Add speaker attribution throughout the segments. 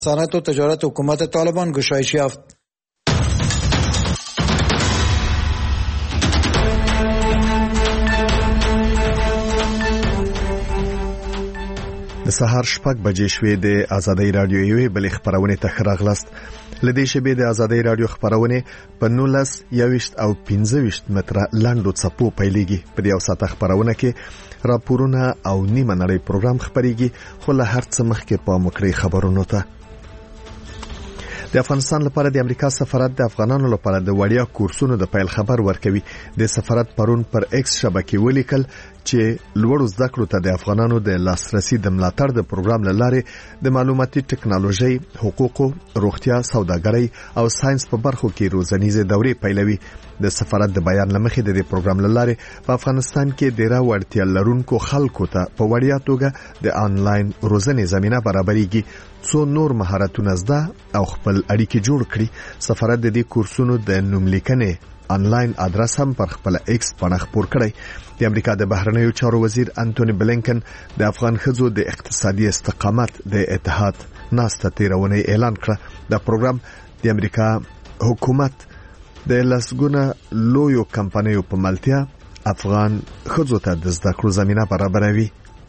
Speaker 1: صنعت و تجارت حکومت طالبان گشایش یافت.
Speaker 2: د سهار 6 بجې شوې د آزادۍ رادیو یوې بلې خبرونه ته راغلاست. لدې شبې د آزادۍ رادیو خبرونه په 19 21 او 15 متره لاندو څپو پیلېږي. په یو ساعت خبرونه کې راپورونه او نیمه نړۍ پروګرام خبريږي، خو له هر څه مخکې په مکرې خبرونو ته. د افغانستان لپاره د امریکا سفارت د افغانانو لپاره د وړیا کورسونو د پیل خبر ورکوي. د سفارت پرون پر ایکس شبکې ولیکل چې لوړو زده کړو ته د افغانانو د لاسرسي د ملاتړ د پروګرام لاره د معلوماتي ټکنالوژي، حقوقو، روغتیا، سوداګرۍ او ساينس په برخو کې روزنیزه دورې پیلوي. د سفارت د بیان لمخې د پروګرام لاره په افغانستان کې ډیره وړتیا لرونکو خلکو ته په وړیا توګه د انلاین روزنې زمينه برابرېږي څو نور مهارتونه زده او خپل اړیکې جوړ کړي. سفارت د دې کورسونو د نوملیکنې انلاین ادرس هم پر خپل ایکس باندې خبر کړی. د امریکا د بهرنیو چارو وزیر انټونی بلینکن د افغان خزو د اقتصادي استقامت د اتحاد ناسته تیرونه اعلان کړ. د پروګرام د امریکا حکومت د لسګونه لویو کمپنیو په ملتیا افغان خزو ته د زده کړو زمينه برابروي.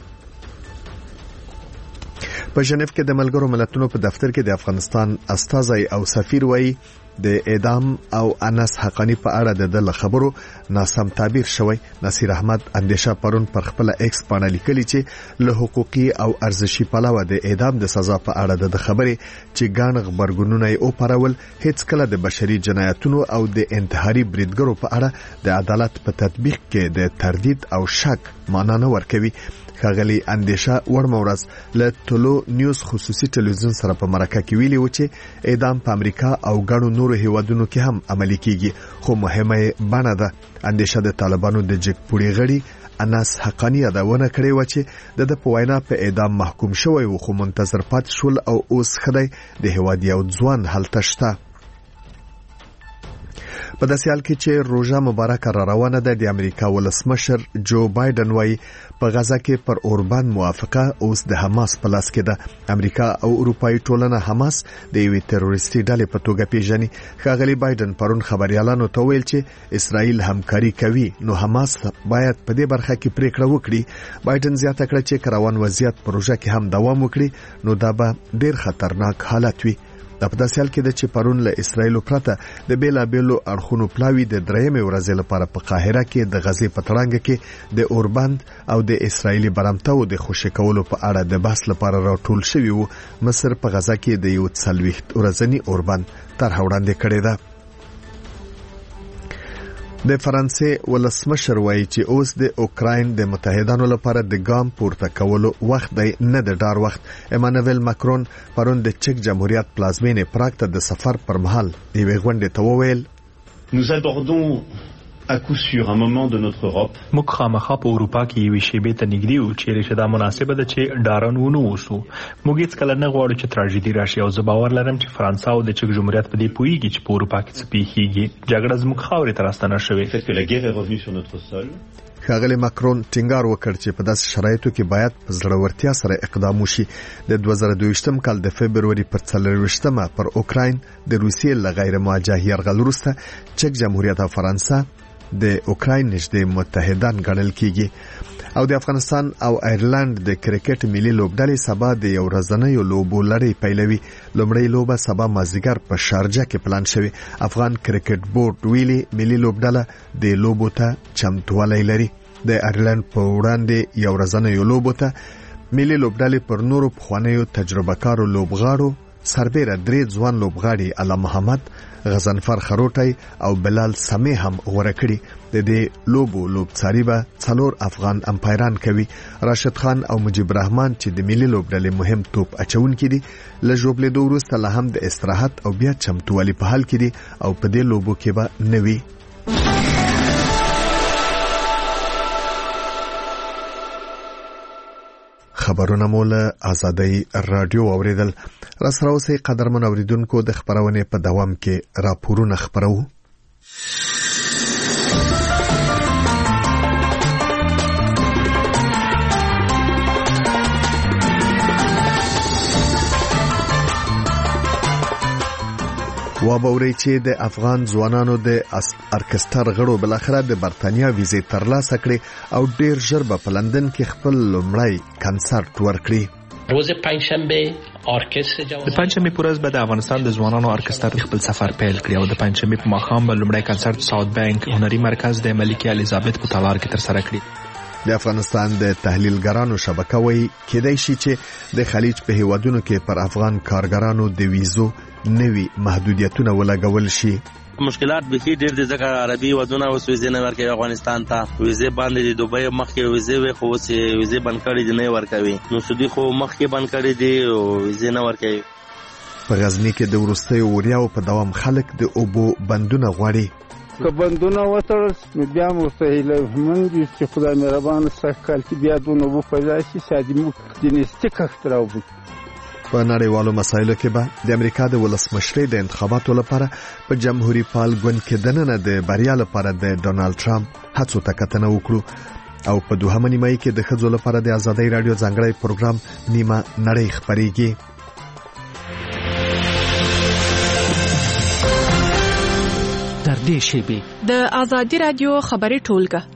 Speaker 2: په ژنیف کې د ملګرو ملتونو په دفتر کې د افغانستان استازي او سفیر وایي د اعدام او انس حقانی په اړه د خبرو ناسم تعبیر شوی. نصیر احمد اندیشه پرون پر خپل ایکس باندې لیکلی چې له حقوقي او ارزشي پلوه د اعدام د سزا په اړه د خبرې چې ګڼ خبرګونونه یې اوپرول هیڅ کله د بشري جنایتونو او د انتحاري بریدګرو په اړه د عدالت په تطبیق کې د تردید او شک معنا نه ورکوي. خاغلی اندیشه ورمورز له ټولو نیوز خصوصي ټلویزیون سره په مرکه کې ویلي و چې اعدام په امریکا او ګڼو نورو هیوادونو کې هم عملي کیږي، خو مهمه بڼه ده. اندیشه د طالبانو د جګپوړي غړي انس حقانی یادونه کړې و چې د پوینا په اعدام محکوم شوی و، خو منتظر پات شول او اوس خدای د هیواد یو ځوان هلته شته. په داسې حال کې چې روژه مبارکه را روانه ده، د امریکا ولسمشر جو بایدن وايي په غزا کې پر اوربان موافقه اوس د حماس په لاس کې ده. امریکا او اروپאי ټولنه حماس د یوې تروریستي ډلې په توګه پیژني. ښاغلی بایدن پرون خبريالانو ته ویل چې اسرائیل همکاري کوي، نو حماس باید په دې برخه کې پریکړه وکړي. بایدن زیاته کړه چې کروان وضعیت پروژه کې هم دوام وکړي نو دا به ډیر خطرناک حالت وي. د په داسې حال کې د چې پرون له اسرائیل پرته د بیلابیلو اړخونو پلاوی د درېمې ورځې لپاره په قاهره کې د غزې په تړانګه کې د اوربند او د اسرائیلي برمتو د خوشی کولو په اړه د بحث لپاره راټول شوی وو. مصر په غزا کې د یو 40 ورځنی اوربند طرح وړاندې کړې ده. د فرانسې ولسمشر وایي چې اوس د اوکراین د متحدانو لپاره د ګام پورته کولو وخت دی، نه د ډار وخت. ایمانوئل ماکرون پرون د چک جمهوریت پلازمینې پراګ ته د سفر پر مهال یوې غونډې ته وویل:
Speaker 3: Nous abordons à coup sûr un moment de notre Europe.
Speaker 4: موږ خامخا په اروپا کې یوې شیبې ته نږدې یو چې دا مناسبه ده چې ډارن ونه اوسو. موږ هیڅ کله نه غواړو چې تراژیدي راشي او زه باور لرم چې فرانسه او د چک جمهوریت په دې پوهیږي چې په اروپا کې څه پیښیږي. جګړه زموږ خاورې ته راستنه شوې.
Speaker 2: ښاغلی ماکرون ټینګار وکړ چې په داسې شرایطو کې باید په زړورتیا سره اقدام وشي. د 2022 کال د فبرवरी پر 24 پر اوکراین د روسیې له غیر موجه یرغل وروسته چک جمهوریت او فرانسه د اوکراین نږدې متحدان ګڼل کیږي. او د افغانستان او ایرلند د کرکټ ملي لوبډلې سبا د یو ورځنۍ لوبو لړۍ پیلوي. لومړی لوبه سبا مازدیګر په شارجه کې پلان شوی. افغان کرکټ بورډ ویلي ملي لوبډله د لوبو ته چمتووالی لري. د ایرلند په وړاندې یو ورځنۍ لوبو ته ملي لوبډلې پر نورو پخوانیو تجربه کارو لوبغاړو سربېره 3 ځوان لوبغاړي علي محمد، غزنفر خروټی او بلال سمی هم غوړه کړي. د دې لوبڅاري به 4 افغان امپایران کوي. راشد خان او مجيب رحمان چې د ملي لوبډلې مهم توپ اچونکي دي، له ژوبلې دوه وروسته له هم د استراحت او بیا چمتووالي په حال کې دي او په دې لوبو کې به نوي. خبرونه مولا آزادۍ رادیو اوریدل. راسره اوسئ قدرمن اوریدونکو، د خبرونه په دوام کې راپورونه خبرو. وابوري چې د افغان ځوانانو د ارکستر غړو بل اخر د برتانیا ویزه ترلاسه کړې او ډیر ژر په لندن کې خپل لومړی کنسرت ورکړي.
Speaker 5: روز پنجشنبه ارکستر جوان
Speaker 4: د پنجشنبه پر ورځ به د افغانستان د ځوانانو ارکستر خپل سفر پیل کړي او د پنجشنبه په ماښام به لومړی کنسرت ساوث بانک هنري مرکز د ملکه الیزابت په تالار کې ترسره کړي.
Speaker 2: د افغانستان د تحلیلګرانو شبکه وایي کېدای شي چې د خلیج په هیوادونو کې پر افغان کارګرانو د ویزو نوي محدودیتونه ولګول شي.
Speaker 6: مشکلات به ډېر دي ځکه عربي ودونه اوس ویزه نه ورکوي افغانستان ته. ویزه باندې د دوبۍ مخکې ویزه وي خو اوس ویزه بند کړي دي نه ورکوي. نو سودی خو مخکې بند کړي دي او ویزه نه ورکوي.
Speaker 2: په غزنی کې د وروستیو وریاو په دوام خلک د اوبو بندونه غواړي.
Speaker 7: که بندونه وتړل نو بیا مستحیل موږ چې خدای مهربان سکهال کې بیا دونه وو پیدا شي ساده موږ د نستیک اختراو
Speaker 2: په نړیوالو مسایلو کې به د امریکا د ولسمشرۍ د انتخاباتو لپاره په جمهوریت پال ګوند کې دننه د بریا لپاره د ډونالد ټرمپ هڅو ته کتنه وکړو او په دوهمه نیمه کې د ښځو لپاره د آزادۍ رادیو ځانګړی پروګرام نیمه نړۍ خبريږي.
Speaker 8: در دې شیبه
Speaker 9: د آزادۍ رادیو خبري ټولګه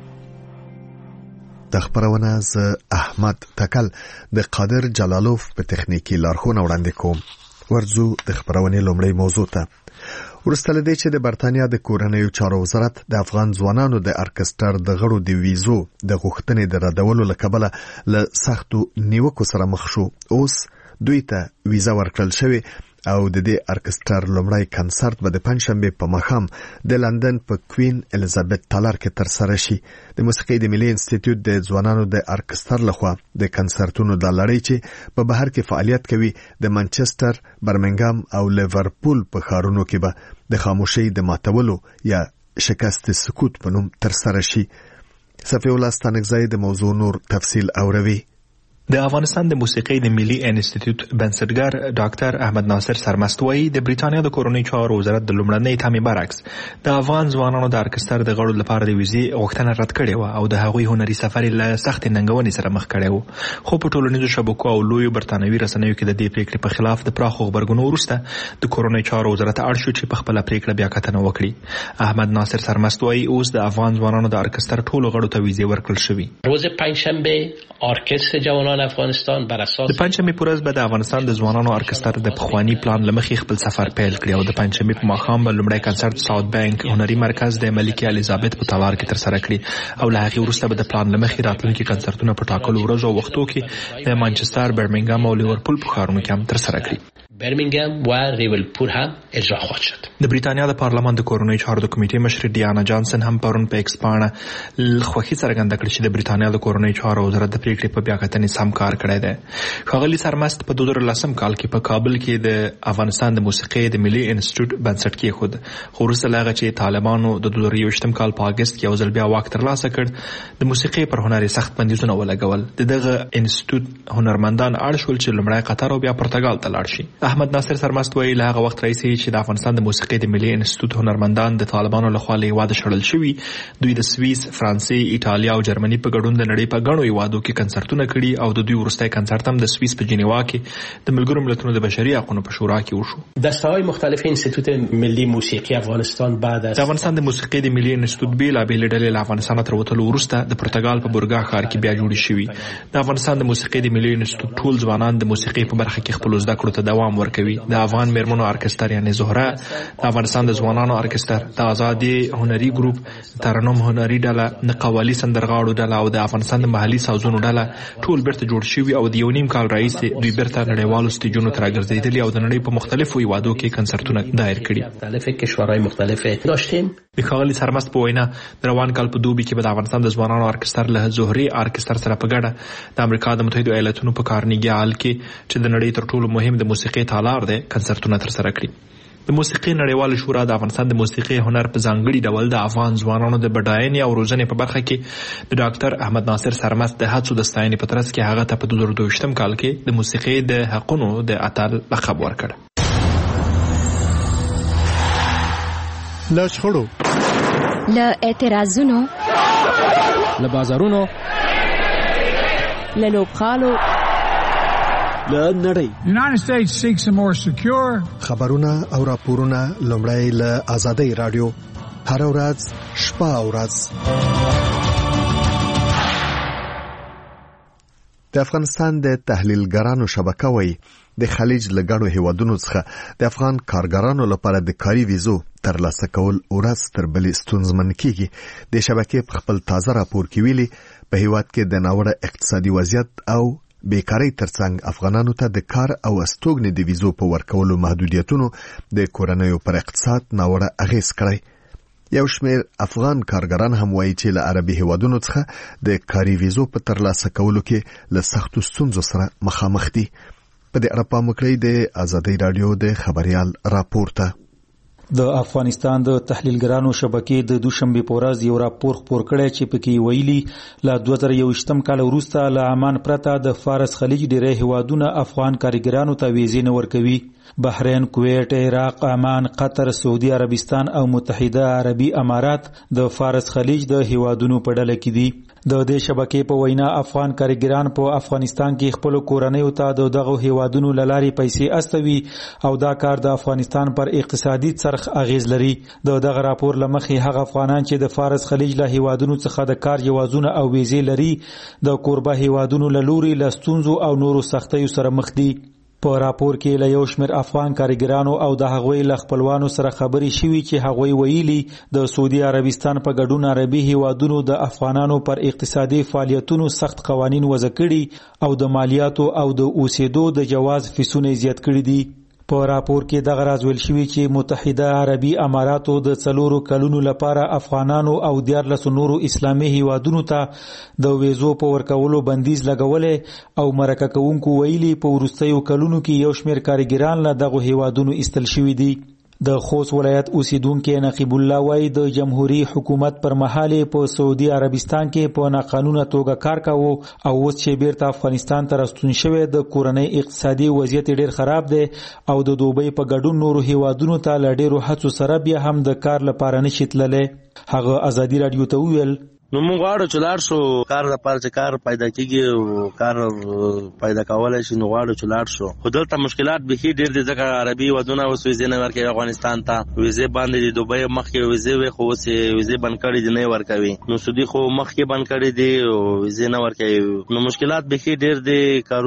Speaker 2: د خبرونه ز احمد تکل د قادر جلالوف په تخنیکی لارښوونه وړاندې کوم. ورځو د خبرونه لومړی موضوع ته. ورسته لدې چې د برتانیا د کورنیو چارو وزارت د افغان ځوانانو د ارکستر د غړو د ویزو د غوښتنې د ردولو لکبله له سختو نیوکو سره مخ شو. اوس دوی ته ویزه ورکړل شوې او د دې ارکستر لومړی کنسرت به د پنځشنبه په ماښام د لندن په کوین الیزابت تالار کې ترسره شي. د موسیقي د ملي انسټیټیوټ د ځوانانو د ارکستر لخوا د کنسرتونو د لړۍ چې په بهر کې فعالیت کوي د منچستر، برمنګام او لیورپول په ښارونو کې به د خاموشۍ د ماتولو یا شکست سکوت په نوم ترسره شي. صفی الله ستانکزی د موضوع نور تفصیل اوروي.
Speaker 4: د افغانستان د موسیقي د ملي انسټیټیوټ بنسټګر ډاکټر احمد ناصر سرمست وایي د بریټانیا د کورنۍ چارو وزارت د لومړنۍ تمې برعکس د افغان ځوانانو د ارکستر د غړو لپاره د ویزې غوښتنه رد کړې و او د هغوی هنري سفر له سخت ننګونې سره مخ کړی و. خو په ټولنیزو شبکو او لویو برتانوي رسنیو کې د دې پریکړې په خلاف د پراخو خبرګونونو وروسته د کورنۍ چارو وزارت اړ شو چې په خپل پریکړه بیا کتنه وکړي. احمد ناصر سرمست وایي اوس د افغان ځوانانو د ارکستر ټولو غړو ته ویزې ورکړل شوې.
Speaker 5: روز پنجشنبه ارکستر جوانان افغانستان
Speaker 4: د پنځمې پر ورځ به د افغانستان د ځوانانو ارکستر د پخوانی پلان لمخې خپل سفر پیل کړي او د پنځمې په ماښام به لومړی کنسرت ساوث بانک هنري مرکز د ملکه الیزابت په تالار کې ترسره کړي او له هغې وروسته به د پلان لمخې راتلونکي کنسرتونه په ټاکلو ورځو او وختو کې د مانچستر، برمنګام او لیورپول په ښارونو کې هم ترسره کړي.
Speaker 5: برمنګام و لیورپول هم اجرا خواهد شد.
Speaker 4: د بریټانیا د پارلمان د کورنۍ چارو د کمیټې مشر ډیانا جانسن هم پرون په ایکس باندې خوښي څرګنده کړې چې د بریټانیا د کورنۍ چارو وزارت د پریکړې په بیا کتنې سم کار کړی دی. ښاغلي سرمست په 2010 کال کې په کابل کې د افغانستان د موسیقي د ملي انسټیټیوټ بنسټ کېښود، خو وروسته له هغه چې طالبانو د 2021 کال په اګست کې یو ځل بیا واک ترلاسه کړ د موسیقي پر هنر سخت بندیزونه ولګول. دغه انسټیټیوټ هنرمندان اړ شول چې لومړی قطر او بیا پرتګال ته لاړ شي. احمد ناصر سرمست وایي له هغه وخت راهیسې چې د افغانستان د موسیقي د ملي انسټیټیوټ هنرمندان د طالبانو لخوا له هیواده شړل شوي، دوی د سویس، فرانسې، ایټالیا او جرمني په ګډون د نړۍ په ګڼو هیوادو کې کنسرتونه کړي او د دوی وروستی کنسرت هم د سویس په جنیوا کې د ملګرو ملتونو د بشري حقوقو په شورا کې وشو.
Speaker 5: دسته‌های مختلف انسټیټیوټ ملي موسیقي افغانستان بعد از
Speaker 4: د افغانستان د موسیقي د ملي انسټیټیوټ بیلابېلې ډلې له افغانستان تر وتلو وروسته د پرتګال په بورګا ښار کې بیا جوړې شوي. د افغانستان د موسیقي د ملي انسټیټیوټ ټول ځوانان د موسیقي په برخه کې خپل زده کړو ته دوام ورکوي. د افغان میرمنو ارکستر یعنی زهره، د افغانستان د ځوانانو ارکستر، د آزادي هنري ګروپ، ترنم هنري ډله، د قوالي سندرغاړو ډله او د افغانستان د محلي سازونو ډله ټول بیرته جوړ شوي او د یو نیم کال راهیسې دوی بیرته نړیوالو سټیجونو ته راګرځېدلي او د نړۍ په مختلفو هیوادو کې کنسرتونه دایر کړي.
Speaker 5: مختلف کشورهای مختلف داشتیم.
Speaker 4: د ښاغلي سرمست په وینا د روان کال په دوبي کې به د افغانستان د ځوانانو ارکستر له زهري ارکستر سره په ګډه د امریکا د متحده ایالاتونو په کارنیګي هال کې چې د نړۍ تر ټولو مهم د موسیقي تالار دی کنسرتونه ترسره کړي. د موسیقي نړیواله شورا د افغانستان د موسیقي هنر په ځانګړي ډول د افغان ځوانانو د بډاینې او روزنې په برخه کې د ډاکټر احمد ناصر سرمست د هڅو د ستاینې په ترڅ کې هغه ته په 2022 کال کې د موسیقي د حقونو د اتل لقب ورکړ.
Speaker 8: له شخړو،
Speaker 10: له اعتراضونو،
Speaker 8: له بازارونو، له لوبخالو له نړۍ.
Speaker 11: United States seeks a more secure.
Speaker 2: خبرونه او راپورونه لومړی له آزادۍ رادیو هر ورځ شپه او ورځ. د افغانستان د تحلیلګرانو شبکه وایي د خلیج له ګڼو هیوادونو څخه د افغان کارګرانو لپاره د کاري ویزو ترلاسه کول ورځ تر بلې ستونزمن کیږي. د شبکې په خپل تازه راپور کې ویلي په هیواد کې د ناوړه اقتصادي وضعیت او بیکاری ترڅنګ افغانانو ته د کار او استوګنې د ویزو په ورکولو محدودیتونو د کورنیو پر اقتصاد ناوړه اغیز کړی. یو شمېر افغان کارګران هم وایي چې له عربي هیوادونو څخه د کاري ویزو په ترلاسه کولو کې له سختو ستونزو سره مخامخ دي. په دې اړه پام وکړئ د آزادۍ رادیو د خبريال راپور ته.
Speaker 12: د افغانستان د تحلیلګرانو شبکې د دوشنبه په ورځ یو راپور خپور کړی چې پکې ویلي له 2021 کال وروسته له عمان پرته د فارس خلیج ډېری هیوادونه افغان کارګرانو ته ویزې نه ورکوي. بحرین، کویت، عراق، عمان، قطر، سعودي عربستان او متحده عربي امارات د فارس خلیج د هیوادونو په ډله کې دي. د دې شبکې په وینا افغان کارګران په افغانستان کې خپل کورنیو ته دغه هیوادونو لاري پیسې استوي او دا کار د افغانستان پر اقتصادي څرخ اغیز لري. دغه راپور لمخې هغه افغانان چې د فارس خلیج له هیوادونو څخه د کار جوازونه او ویزې لري د کوربه هیوادونو له لوري له ستونزو او نورو سختیو سره مخ دي. په راپور کې له یو شمېر افغان کارګرانو او د هغوی له خپلوانو سره خبرې شوي چې هغوی ویلي د سعودي عربستان په ګډون عربي هیوادونو د افغانانو پر اقتصادي فعالیتونو سخت قوانین وضع کړي او د مالیاتو او د اوسېدو د جواز فیسونه زیات کړي دي. په راپور کې دغه راز ویل شوی چې متحده عربي اماراتو د 4 کلونو لپاره افغانانو او 14 نورو اسلامي هیوادونو ته د ویزو په ورکولو بندیز لګولې او مرکه کوونکو ویلي په وروستیو کلونو کې یو شمېر کارګران له دغه هیوادونو ایستل شوي دي. د خوست ولایت اوسیدونکو نقیب الله وای د جمهوریت حکومت پر مهال په سعودي عربستان کې په ناقانونه توګه کار کاوه او اوس چې بیرته افغانستان ته راستون شوی د کورنۍ اقتصادي وضعیت ډیر خراب دی او د دوبۍ په ګډون نورو هیوادونو ته له ډیرو هڅو سره بیا هم د کار لپاره نشي تللی. هغه آزادي رادیو ته وویل
Speaker 6: نو موږ غواړو چې لاړ شو کار لپاره چې کار پیدا کیږي او کار پیدا کولای شي نو غواړو چې لاړ شو. خو دلته مشکلات به ډېر دي ځکه عربي ودونه اوس ویزې نه ورکوي افغانستان ته. ویزې باندې د دوبۍ مخکې ویزې وي خو اوس ویزې بند کړي دي نه ورکوي. نو سعودي خو مخکې بند کړي دي او ویزې نه ورکوي. نو مشکلات به ډېر دي،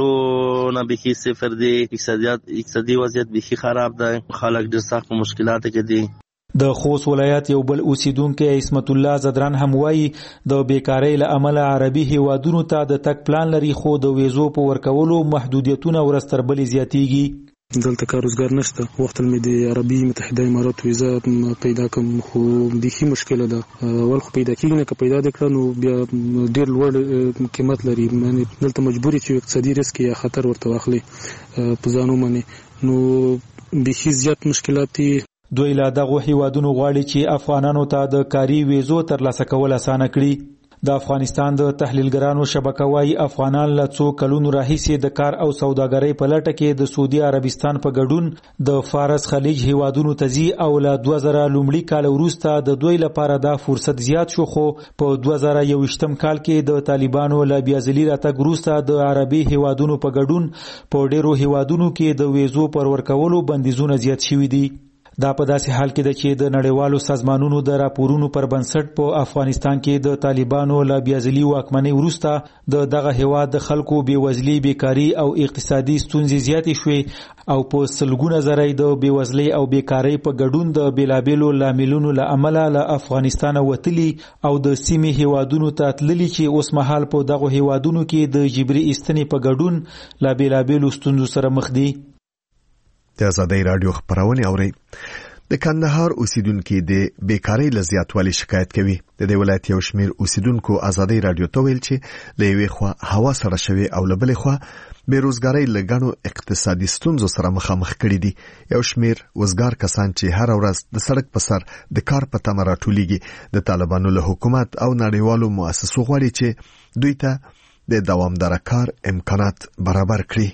Speaker 6: کارونه به صفر دي، اقتصادي وضعیت به خراب دی، خلک ډېر سخت مشکلات کې دي.
Speaker 12: د خوست ولایت یو بل اوسیدونکو عصمت الله زدران هم وایي د بیکاری له امله عربي هیوادونو ته د تک پلان لري خو د ویزو په ورکولو محدودیتونه ورستر بلی زیاتیږي.
Speaker 13: دلته کار روزګار نشته. وخت مې د عربي متحده امارات ویزا پیدا کوم خو بيخي مشکله ده. اول خو پیدا کیږي نه پیدا دکړه نو بیا ډیر لوړ قیمت لري. معنی دلته مجبوري چې اقتصادي ریسک یا خطر ورته واخلي په ځانو باندې نو بيخي زیات مشکلات دي.
Speaker 12: دوی له دغه هیوادونو غواړي چې افغانانو ته د کاري ویزو ترلاسه کول اسانه کړي. د افغانستان د تحلیلګرانو شبکه وايي افغانان له 2 کلونو راهیسې د کار او سوداګرۍ په لټه کې د سعودي عربستان په ګډون د فارس خلیج هیوادونو ته ځي او له 2000 لومړي کال وروسته د دوی لپاره دا فرصت زیات شو. خو په 2021 کال کې د طالبانو له بیازلي راتګ وروسته د عربي هیوادونو په ګډون په ډیرو هیوادونو کې د ویزو پر ورکولو بندیزونه زیات شوي دي. دا په داسې حال کې ده چې د نړیوالو سازمانونو د راپورونو پر بنسټ په افغانستان کې د طالبانو له بیازلي واکمنۍ وروسته دغه هیواد د خلکو بیوزلي، بیکاری او اقتصادي ستونزې زیاتې شوې او په سلګونه زره د بیوزلۍ او بیکاری په ګډون د بیلابیلو لاملونو له امله له افغانستان وتلي او د سیمې هیوادونو ته تللي چې اوس مهال په دغه هیوادونو کې د جبري ایستنې په ګډون له بیلابیلو ستونزو سره مخ دي.
Speaker 2: د آزادۍ رادیو خبرونه اوري. د کندهار اوسیدونکو د بیکاری له زیاتوالي شکایت کوي. د دې ولایت یو شمېر اوسیدونکو آزادۍ رادیو ته ویل چې له یوې خوا هوا سره شوي او له بلې خوا بیروزګاری له ګڼو اقتصادي ستونزو سره مخامخ کړي دي. یو شمېر وزګار کسان چې هر ورځ د سړک په سر د کار په تمه راټولیږي د طالبانو له حکومت او نړیوالو مؤسسو غواړي چې دوی ته د دوامدار کار امکانات برابر کړي.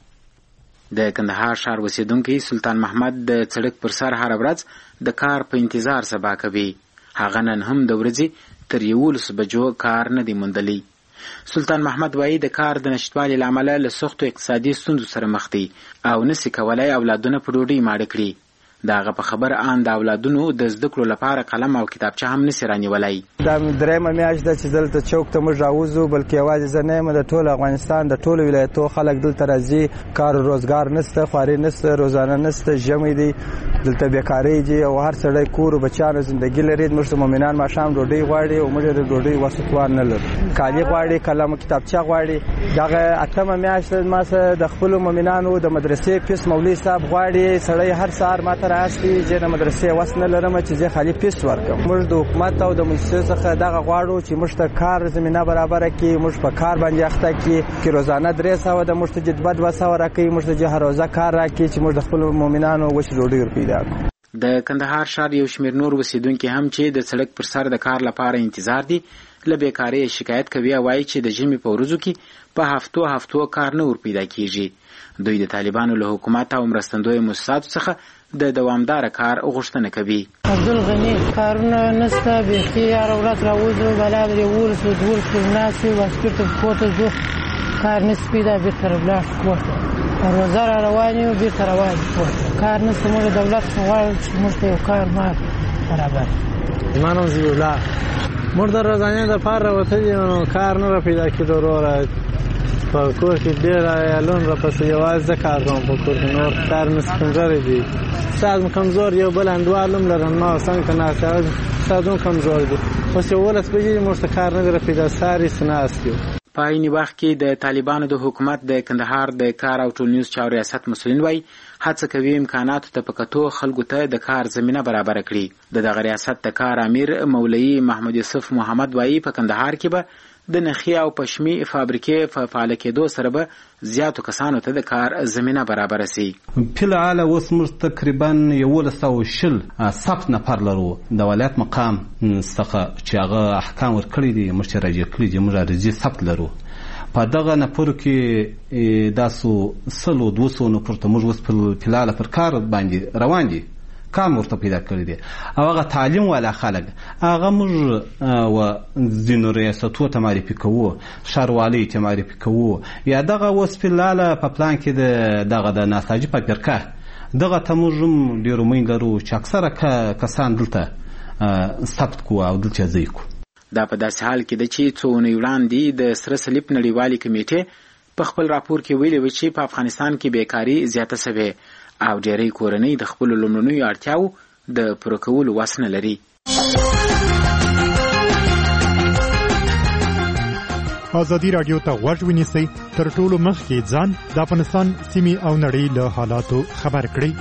Speaker 14: د کندهار ښار اوسیدونکي سلطان محمد د سړک پر سر هر ورځ د کار په انتظار سبا کوي. هغه نن هم د ورځې تر 11 بجو کار نه دی موندلی. سلطان محمد وایي د کار د نشټوالي له امله له سختو اقتصادي ستونزو سره مخ دی او نسي کولای اولادونه په ډوډۍ ماړه کړي. د هغه په خبر ان د اولادونو د زده کړو لپاره قلم او کتابچه هم نسي رانیولای.
Speaker 15: دا درېمه میاشت ده چې دلته چوک ته موږ راوځو، بلکې یوازې زه نه یم، د ټول افغانستان د ټولو ولایتو خلک دلته راځي. کار و روزګار نشته، خواري نشته، روزانه نشته، ژمی دی، دلته بیکاري دي او هر سړی کور او بچیانو زندګي لري. موږ ته مؤمنان ماښام ډوډۍ غواړي او موږ د ډوډۍ وس توان نه لرو. کالي غواړي، قلم او کتابچه غواړي. دغه اتمه میاشت ما سره د خپلو مؤمنانو د مدرسې فیس مولوي صاحب غواړي. سړی هر سهار ماته راسي چې د مدرسې وس نه لرم چې زه خالي فیس ورکړم. موږ د حکومت او د مؤسسې څخه دغه غواړو چې موږ ته کار زمینه برابره کړي، موږ په کار باندې اخته کړي چې روزانه 300 د موږ ته جدبد 200 راکړي، موږ ته هر روزه کار راکړي چې موږ د خپل مؤمنانو وش ډوډۍ ورپیدا کړو.
Speaker 14: د کندهار ښار یو شمېر نور اوسیدونکي هم چې د سړک پر سر د کار لپاره انتظار دي له بیکارۍ شکایت کوي او وایي چې د ژمي په ورځو کې په هفتو کار نه ورپیدا کیږي. دوی د طالبانو له حکومت او مرستندوی مؤسساتو څخه د دوامدار کار غوښتنه کوي.
Speaker 16: عبدالغني کارونه نشته، بیخي هره ورځ راوځو، بلا درې ولسو دولسو ناستې واسکېرته کور ته ځو، کار نشي پیدا، بېرته راولاړ شو کور ته. روزه را روان یو، بېرته روان یو کور ته. کار نشته، موږ دولت څخه غواړو چې موږ ته یو کار ما برابر.
Speaker 17: زما نوم ضیاءالله. موږ د روزانې دپاره راوتلي یو، نو کار نه را پیدا کېدو. وروره په کور کې ډېر عیالونه راپسې یوازې زه کار کوم په کور کې، نور کار مې کمزوری دي. ساز م کمزور، یو بل انډوال هم لرم، ما څنګ ته ناست هغه ساز هم کمزور دي. اوس 11 بجې موږ ته کار نه دی راپیدا، ساري څه ناست یو.
Speaker 14: په عین وخت کې د طالبانو د حکومت د کندهار د کار او ټولنیز چارو ریاست مسؤلین وایي هڅه کوي امکاناتو ته په کتو خلکو ته د کار زمینه برابره کړي. د دغه ریاست د کار امیر مولوي محمد یوسف محمد وایي په کندهار کې به د نخي او پشمي فابریکې په فعال کېدو سره به زیاتو کسانو ته د کار زمینه برابره سي.
Speaker 18: فعال اوس موږ تقریبا 1120 ثبت نفر لرو د ولایت مقام څخه چې هغه احکام ورکړي دي، موږ راجع کړي دي، موږ راځي ثبت لرو. په دغه نفر کې داسو 100-200 نفر ته موږ اوس په فعال پر کار باندې روان دي، کار ورته پیدا کړی دی. او هغه تعلیم والا خلک هغه موږ و ځینو ریاستو ته معرفي کوو، ښاروالۍ ته معرفي کوو، یا دغه اوس فعال په پلان کې دغه د ناساجي فابریکه دغه ته موږ هم ډېر امید لرو چې اکثره کسان دلته ثبت کوو او دلته ځای کوو.
Speaker 14: دا په داسې حال کې ده چې څو اونۍ وړاندې د سره صلیب نړیوالې کمیټې په خپل راپور کې ویلي و چې په افغانستان کې بیکاري زیاته سوې او ډېری کورنۍ د خپلو لومړنیو اړتیاوو د پوره کولو وس نه لري.
Speaker 19: ازادي راډیو ته غوږ ونیسئ، تر ټولو مخکې ځان د افغانستان سیمې او نړۍ له حالاتو خبر کړئ.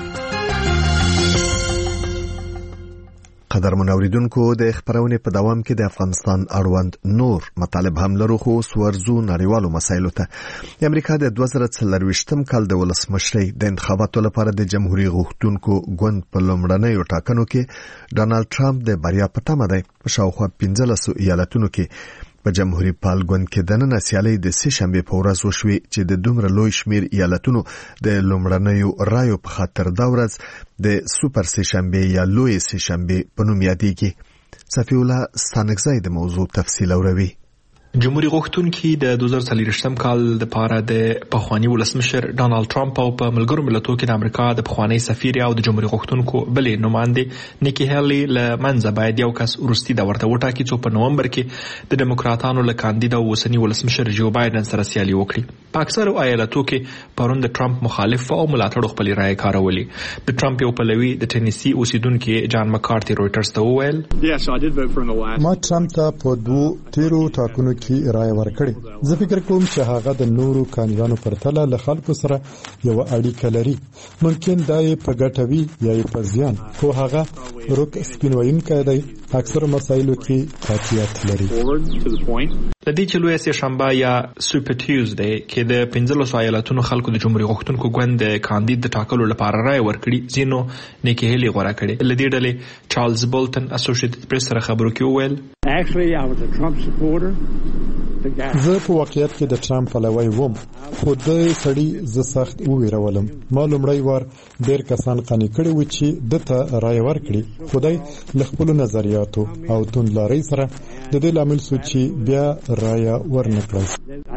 Speaker 2: قدرمن اوریدونکو، د خبرونه په دوام کې د افغانستان اړوند نور مطالب هم لرو، خو ورزو نړیوالو مسایلو ته. امریکا د 2024م کال د ولسمشرۍ د انتخاباتو لپاره د جمهوریت غوښتونکو ګوند په لومړنیو ټاکنو کې ډانلډ ټرمپ د بریا په تمه دی. په شاوخوا 15 ایالتونو کې په جمهوریت پال ګوند کې د نن سیالۍ د سه شنبه په ورځ وشوي چې د دومره لوی شمیر ایالتونو د لومړنیو رایو په خاطر دا ورځ د سوپر سه شنبه یا لوی سه شنبه په نوم یادېږي. صفی الله ستانکزی د موضوع تفصیل اوروي.
Speaker 4: جمهوریت غوښتونکي د 2024م کال لپاره د پخوانی ولسمشر ډانلډ ټرمپ او په ملګرو ملتونو کې د امریکا د پخوانی سفیر او د جمهوریت غوښتونکو بلې نماینده نیکی هیلی له منځه باید یو کس وروستي د ورته وټاکي چې په نومبر کې د ډیموکراتانو له کاندید او اوسني ولسمشر جو بایدن سره سیالي وکړي. په اکثرو ایالتونو کې پرون د ټرمپ مخالف او ملاتړو خپل رائے کارولي. د ټرمپ یو پلوي د ټینیسي اوسیدونکو جان مکارتي رويټرز ته وویل
Speaker 20: ما ټرمپ ته په 2 تیرو ټاکنو کې رائے ورکړي. زه فکر کوم چې هغه د نورو کاندیدانو پرتله له خلکو سره یو اړیکه لري. ممکن دا یې په ګټه وي یا یې په زیان، خو هغه روک سپینوینکی دی. اکثر مسایلو کې قاطعیت لري.
Speaker 4: د دې چې لوی سه شنبه یا سوپر ټیوزډے کې د 15 ایالتونو خلکو د جمهوریت غوښتونکو ګوند د کاندید د ټاکلو لپاره رائے ورکړي، زینو نیکی هیلی غوړه کړي. لدې ډلې چارلز بولټن اسوسییټډ پریس سره خبرو کې وویل
Speaker 21: Actually, I was a Trump supporter.
Speaker 20: زه په واقعیت کې د ټرمپ پلوی وم، خو د سړي زه سخت وویرولم. ما لومړی وار ډېر کسان قانع کړي و چې دته رایه ورکړي، خدای له خپلو نظریاتو او توندلارۍ سره د دې لامل شو چې بیا رایه ورنکړل.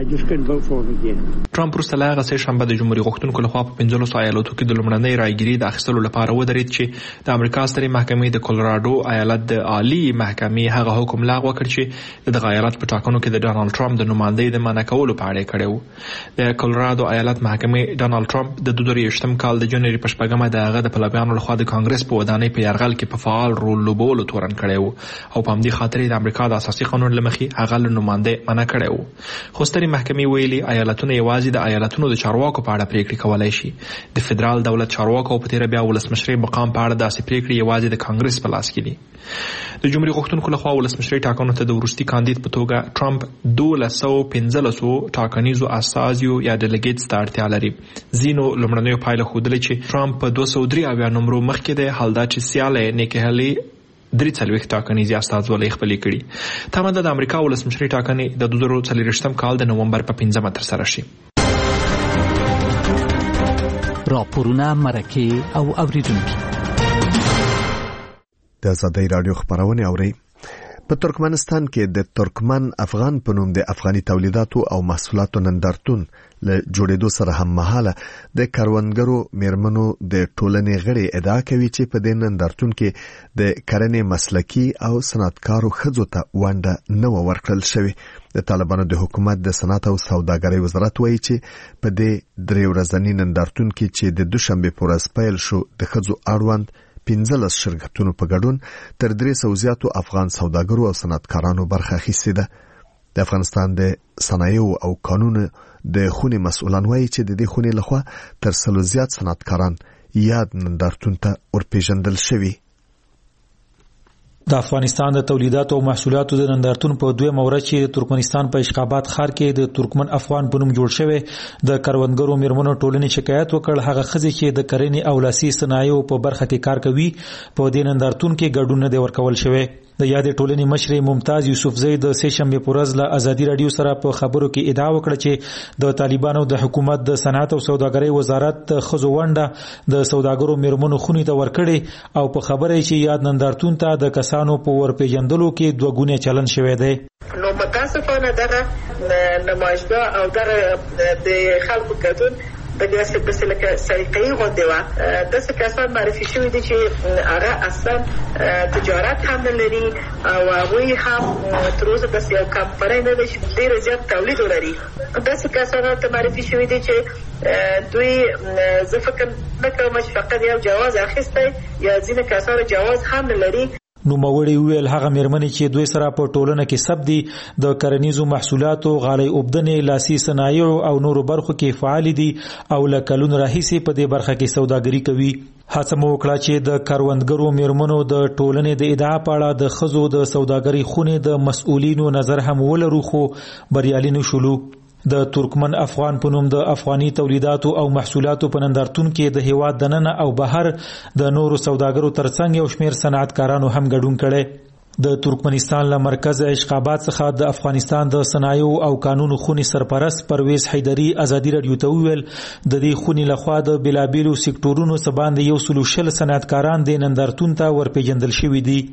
Speaker 4: ټرمپ وروسته له هغه څه شنبه د جمهوریت غوښتونکو لخوا په 15 ایالتو کې د لومړنۍ رایګیري د اخیستلو لپاره ودرېد چې د امریکا سترې محکمې د کولراډو ایالت د عالی محکمې هغه حکم لغوه کړ چې د ایالت په ټاکنو کې د ډانلډ ټرمپ د نمائندګۍ د منع کولو په اړه کړی و. د کولراډو ایالت محکمې ډانلډ ټرمپ د 2023 کال د جنوري په 8 د هغه د پلویانو لخوا د کانګرس په ودانۍ په یرغل کې په فعال رول لوبولو تورن کړی و او په همدې خاطر د امریکا د اساسي قانون لمخې هغه له نمائندګۍ منع کړی و. خو سترې محکمې ویلي ایالتونه یوازې د ایالتونو د چارواکو په اړه پریکړې کولای شي. د فدرال دولت چارواکو په تیر بیا ولسمشر مقام په اړه داسې پریکړې یوازې د کانګرس په لاس کې دي. د جمهوریت غوښتونکو لخوا ولسمشر ټاکنو ته د وروستي کاندید په توګه ټرمپ 1215 ټاکنیزو اساسیو یا ډیلیګیټس ته اړتیا لري. ځینو لومړنیو پایله ښودلې چې ټرمپ په 203 نمبرو مخکې دی، حال دا چې سیاله نیکي هلی 43 ټاکنیزي استازولۍ خپلې کړي. تمه ده د امریکا ولسمشر ټاکنې د 2024 کال د نومبر په 15 تر سره شي.
Speaker 8: راپورونه، مرکې او اوریدونکي
Speaker 2: د آزادۍ رادیو خبرونه اوري. په ترکمنستان کې د ترکمن افغان په نوم د افغاني تولیداتو او محصولاتو نندارتون له جوړېدو سره هم مهاله د کاروانګرو میرمنو د ټولنې غړي ادعا کوي چې په دې نندارتون کې د کرنې مسلکي او صنعتکارو ښځو ته ونډه نه ورکړل شوې. د طالبانو د حکومت د صنعت او سوداګرۍ وزارت وایي چې په دې 3 ورځني نندارتون کې چې د دوشنبه په ورځ پیل شو د ښځو اړوند 15 شرکتونو په ګډون تر 300 زیاتو افغان سوداګرو او صنعتکارانو برخه اخیستې ده. د افغانستان د صنایعو او قانون د خونې مسؤلان وایي چې د دې خونې لخوا تر 100 زیات صنعتکاران یاد نندارتون ته ورپېژندل شوي.
Speaker 12: د افغانستان د تولیداتو او محصولاتو د نندارتون په دویم ورځ چې ترکمنستان په اشخابات ښار کې د ترکمن افغان په نوم جوړ شوی د کاروانګرو میرمنو ټولنې شکایت وکړ. هغه ښځې چې د کرنې او لاسي صنایعو په برخه کې کار کوي په دې نندارتون کې ګډون نه دی ورکول شوی. د یادې ټولنې مشر ممتاز یوسفزی د سه شنبه په ورځ له ازادي رادیو سره په خبرو کې ادعا وکړه چې د طالبانو د حکومت د صنعت او سوداګرۍ وزارت خزو ونډه د سوداګرو میرمنو خونې ته ورکړي او په خبره چې یاد نندارتون ته د کسانو په ورپېژندلو کې دوه ګونی چلن شوی دی.
Speaker 21: نو متاسفانه دغه نمایشګاه او دغه د خلکو ګډون دغه څه لکه سلیقې غونډه و داسې کسان معرفي شوي دي چې هغه اصلا تجارت هم لري او هغوی هم تر اوسه داسې یو کمپنۍ نه ده چې ډېر زیات تولید ولري. داسې کسانو ته معرفي شوي دي چې دوی زه فکر نه کوم چې فقط یو جواز اخیستی یا ځینې کسانو جواز هم نه لري.
Speaker 12: نوموړي ویل هغه میرمنې چې دوی سره په ټولنه کې سب دي د کرنیزو محصولاتو، غالۍ اوبدنې، لاسي صنایعو او نورو برخو کې فعال دي او له کلونو راهیسې په دې برخه کې سوداګري کوي. هڅه مو وکړه چې د کاروانګرو میرمنو د ټولنې د ادعا په اړه د ښځو د سوداګرۍ خونې د مسؤلینو نظر هم ولرو خو بریالي نشولو. د ترکمن افغان په نوم د افغاني تولیداتو او محصولاتو په نندارتون کې د هیواد دننه او بهر د نورو سوداګرو ترڅنګ یو شمېر صنعتکارانو هم ګډون کړي. د ترکمنستان له مرکز اشخابات څخه د افغانستان د صنایعو او قانون خونې سرپرست پرویز حیدری ازادي رادیو ته ویل د دې خونې لخوا د بلابیلو سکتورونو څخه باندې 140 صنعتکاران د نندارتون ته ورپېژندل شوي دي.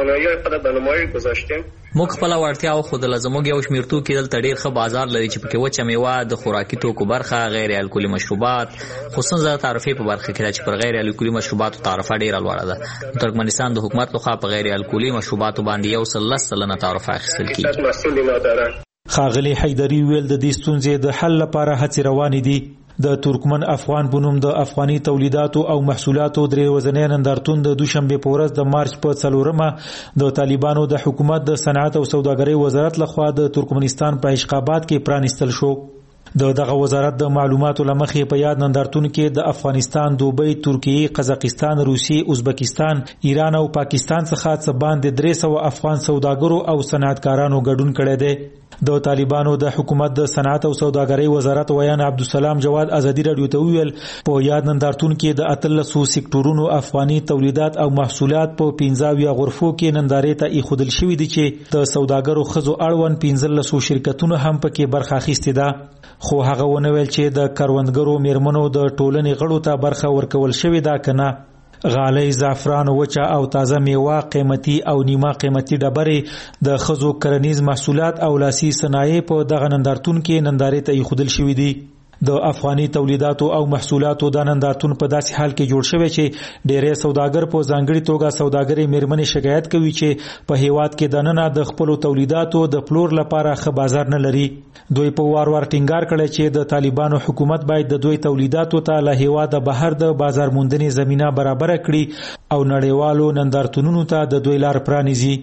Speaker 22: موږ خپل وړتیاو خود لازموږ یو شمیر توکي دلته ډیر ښه بازار لري چې پکې وچه میوه، د خوراکي توکو برخه، غیر الکولي مشروبات، خصوصا د تعرفې په برخه کې چې پر غیر الکولي مشروباتو تعرفه ډیره لوړه ده. ترکمنستان د حکومت لخوا په غیر الکولي مشروباتو باندې 110% تعرفه اخیستل کیږي.
Speaker 12: ښاغلي حیدری ویل د دې ستونزې د حل لپاره هڅې روانې دي. د ترکمن افغان په نوم د افغاني تولیداتو او محصولاتو 3 ورځنی نندارتون د دوشنبه په ورځ د مارچ په 4 د طالبانو د حکومت د صنعت او سوداګرۍ وزارت لخوا د ترکمنستان په اشخابات کې پرانیستل شو. دغه وزارت د معلوماتو لمخې په یاد نندارتون کې د افغانستان، دوبۍ، ترکیه، قزاقستان، روسیې، ازبکستان، ایران او پاکستان څخه څه باندې 300 افغان سوداګرو او صنعتکارانو ګډون کړی دی. د طالبانو د حکومت د صنعت او سوداګرۍ وزارت ویان عبدالسلام جواد ازادي رادیو ته ویل په یاد نندارتون کې د 13 سېکټورونو افغاني تولیدات او محصولات په 15 غرفو کې نندارې ته ایښودل شوي دي چې د سوداګرو ښځو اړوند 15 شرکتونو هم پکې برخه اخیستې ده. خو هغه ونه ویل چې د کروندګرو میرمنو د ټولنې غړو ته برخه ورکول شوې ده که نه. غالۍ، زعفران، وچه او تازه میوه، قیمتي او نیمه قیمتي ډبرې، د ښځو کرنیز محصولات او لاسي صنایع په دغه نندارتون کې نندارې ته ایښودل شوي دي. د افغاني تولیداتو او محصولاتو د نندارتون په داسې حال کې جوړ شوی چې ډېری سوداګر په ځانګړي توګه سوداګري میرمنې شکایت کوي چې په هیواد کې دننه د خپلو تولیداتو د پلور لپاره ښه بازار نه لري. دوی په وار ټینګار کړی چې د طالبانو حکومت باید د دوی تولیداتو ته له هیواده بهر د بازار موندنې زمینه برابر کړي او نړیوالو نندارتونونو ته د دوی لار پرانیزي.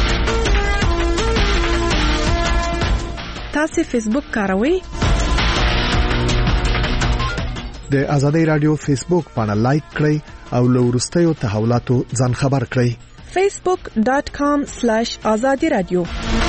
Speaker 9: تاسو فیسبوک کاروئ؟
Speaker 2: د ازادي رادیو فیسبوک پاڼه لایک کړئ او له وروستیو تحولاتو ځان خبر کړئ.
Speaker 9: facebook.com/azadiradio.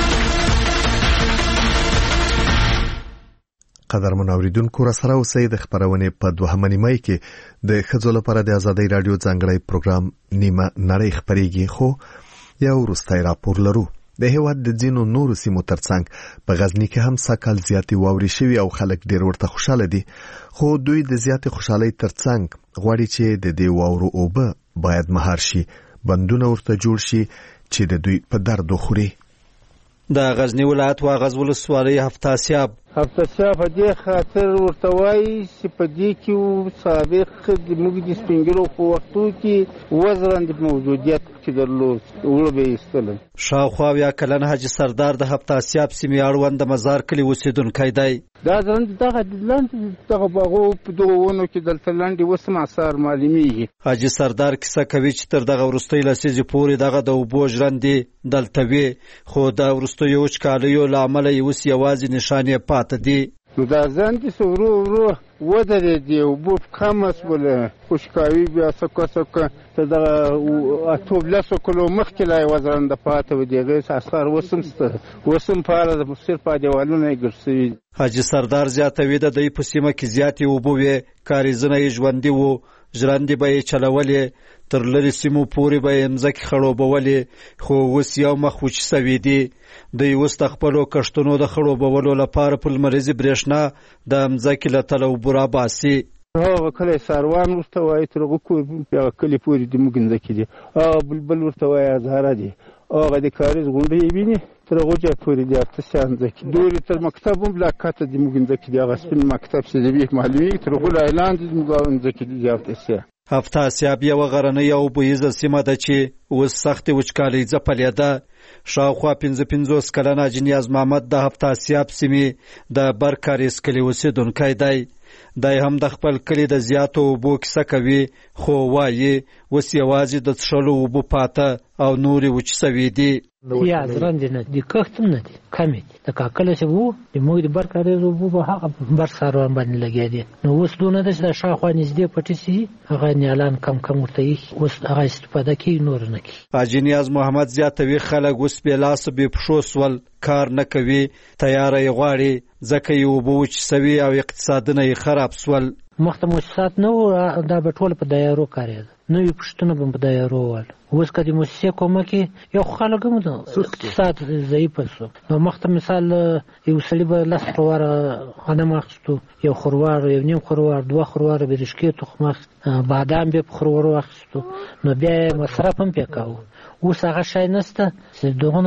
Speaker 2: قدرمن اوریدونکو را سره اوسئ. د خبرونه په 2 نیمه کې د ښځو لپاره د ازادي رادیو ځانګړی پروګرام نیمه نړۍ خبريږي. خو یو وروستی راپور لرو. د هیواد د ځینو نورو سیمو ترڅنګ په غزنی کې هم سکهال زیاتې واوري شوي او خلک ډېر ورته خوشاله دي. خو دوی د زیاتې خوشحالۍ ترڅنګ غواړي چې د دې واورو اوبه باید مهار شي، بندونه ورته جوړ شي چې د دوی په درد وخوري.
Speaker 1: د غزنی ولایت واغظ ولسوالۍ هفتاسیاب
Speaker 7: په دې خاطر ورته وایي چې په دې کې سابق د موږ د سپینګرو په وختو کې وزرند موجودیت کې درلود وړ به ایستل.
Speaker 1: شاوخوا یا کلن حاجی سردار د هفتاسیاب سیمې اړوند د مزار کلي اوسیدونکی دی.
Speaker 7: دا ځند دغه باغو په دغه ونو کې دلته لاندې وسم اثار معلومیږي.
Speaker 1: حاجی سردار کیسه کوي چې تر دغه وروستۍ لسیزې پورې دغه د اوبو ژرندې دلته وې، خو د وروستیو وچکالیو له امله یې اوس یوازې نښانې پاتې دي.
Speaker 7: نو دا ځندې ورو ورو ودرېدې، اوبه کمه شوله، خوشکاوي بیا څکه تر دغه 18 کلو مخکې لا یوه ځرنده پاتې وه. د هغې اثار اوس هم فعاله ده، صرف دیوالونه یې ګرد شوي دي.
Speaker 1: حاجي سردار زیاتوي د دوی په سیمه کې زیاتې اوبه وې، کاریزونه یې ژوندي وو، ژرندې به یې چلولې، تر لرې سیمو پورې به یې مځکې خړوبولې، خو اوس یو مخ وچ سوي دي. دوی اوس د خپلو کښتونو د خړوبولو لپاره په لمریزې برېښنا د مځکې له تله اوبه راباسي.
Speaker 7: هغه کلی ساروان ورته وایي، تر هغه کلي پورې د موږ مځکې دي. هغه بلبل ورته وایي ازهره دي. هغه د کاریز غونډۍ یې ویني تر هغو جای پورې دي ارتسیا مځکې. دورې تر مکتب هم لا کته د موږ مځکې دي. هغه سپین مکتب چې د ویښ معلومېږي تر هغو لا لاندې د موږ مځکې دي ارتسیا.
Speaker 1: هفتاسیاب یوه غرنۍ او بویزه سیمه ده چې اوس سختې وچکالۍ ځپلې ده. شاوخوا 55 کلن حاجي نیاز محمد د هفتاسیاب سیمې د برکاریز کلي اوسېدونکی دی. دی هم د خپل کلي د زیاتو اوبو کیسه کوي، خو وایي اوس یوازې د څښلو اوبه پاته او نورې وچ سوي دي.
Speaker 16: یا ځرندې نه دي، کښت هم نه دي، کمې دي. د کاکله چې وو د موږ د برکاریز اوبو به هغه بر ساروان باندې لګیا دي. نو اوس دونه ده چې د شاوخوا نږدې پټې سي هغه نیالان کم ورته ایښي، اوس هغه استفاده کوي، نور نه کوي.
Speaker 1: حاجي نیاز محمد زیاتوي خلک اوس بې لاسه بې پښو سول، کار نه کوي، تیاره یې غواړي، ځکه یې اوبه وچ سوي او اقتصادونه یې خراب سول.
Speaker 16: مخته مؤسسات نه وو، دا به ټول په دایرو کارېده، نوي پوښتنه به په دایرو ول. اوس که د موسسې کومکې یو خلک هم د اقتصاد ضعیفه شو. نو مخته مثال یو سړي به 10 خرواره غنم اخیستو، یو خروار، یو نیم خروار، 2 خرواره برشکې تخم اخیست، بادام به په خروارو اخیستو، نو بیا یې مصرف هم پې کاوه. اوس هغه شی نشته چې دغونه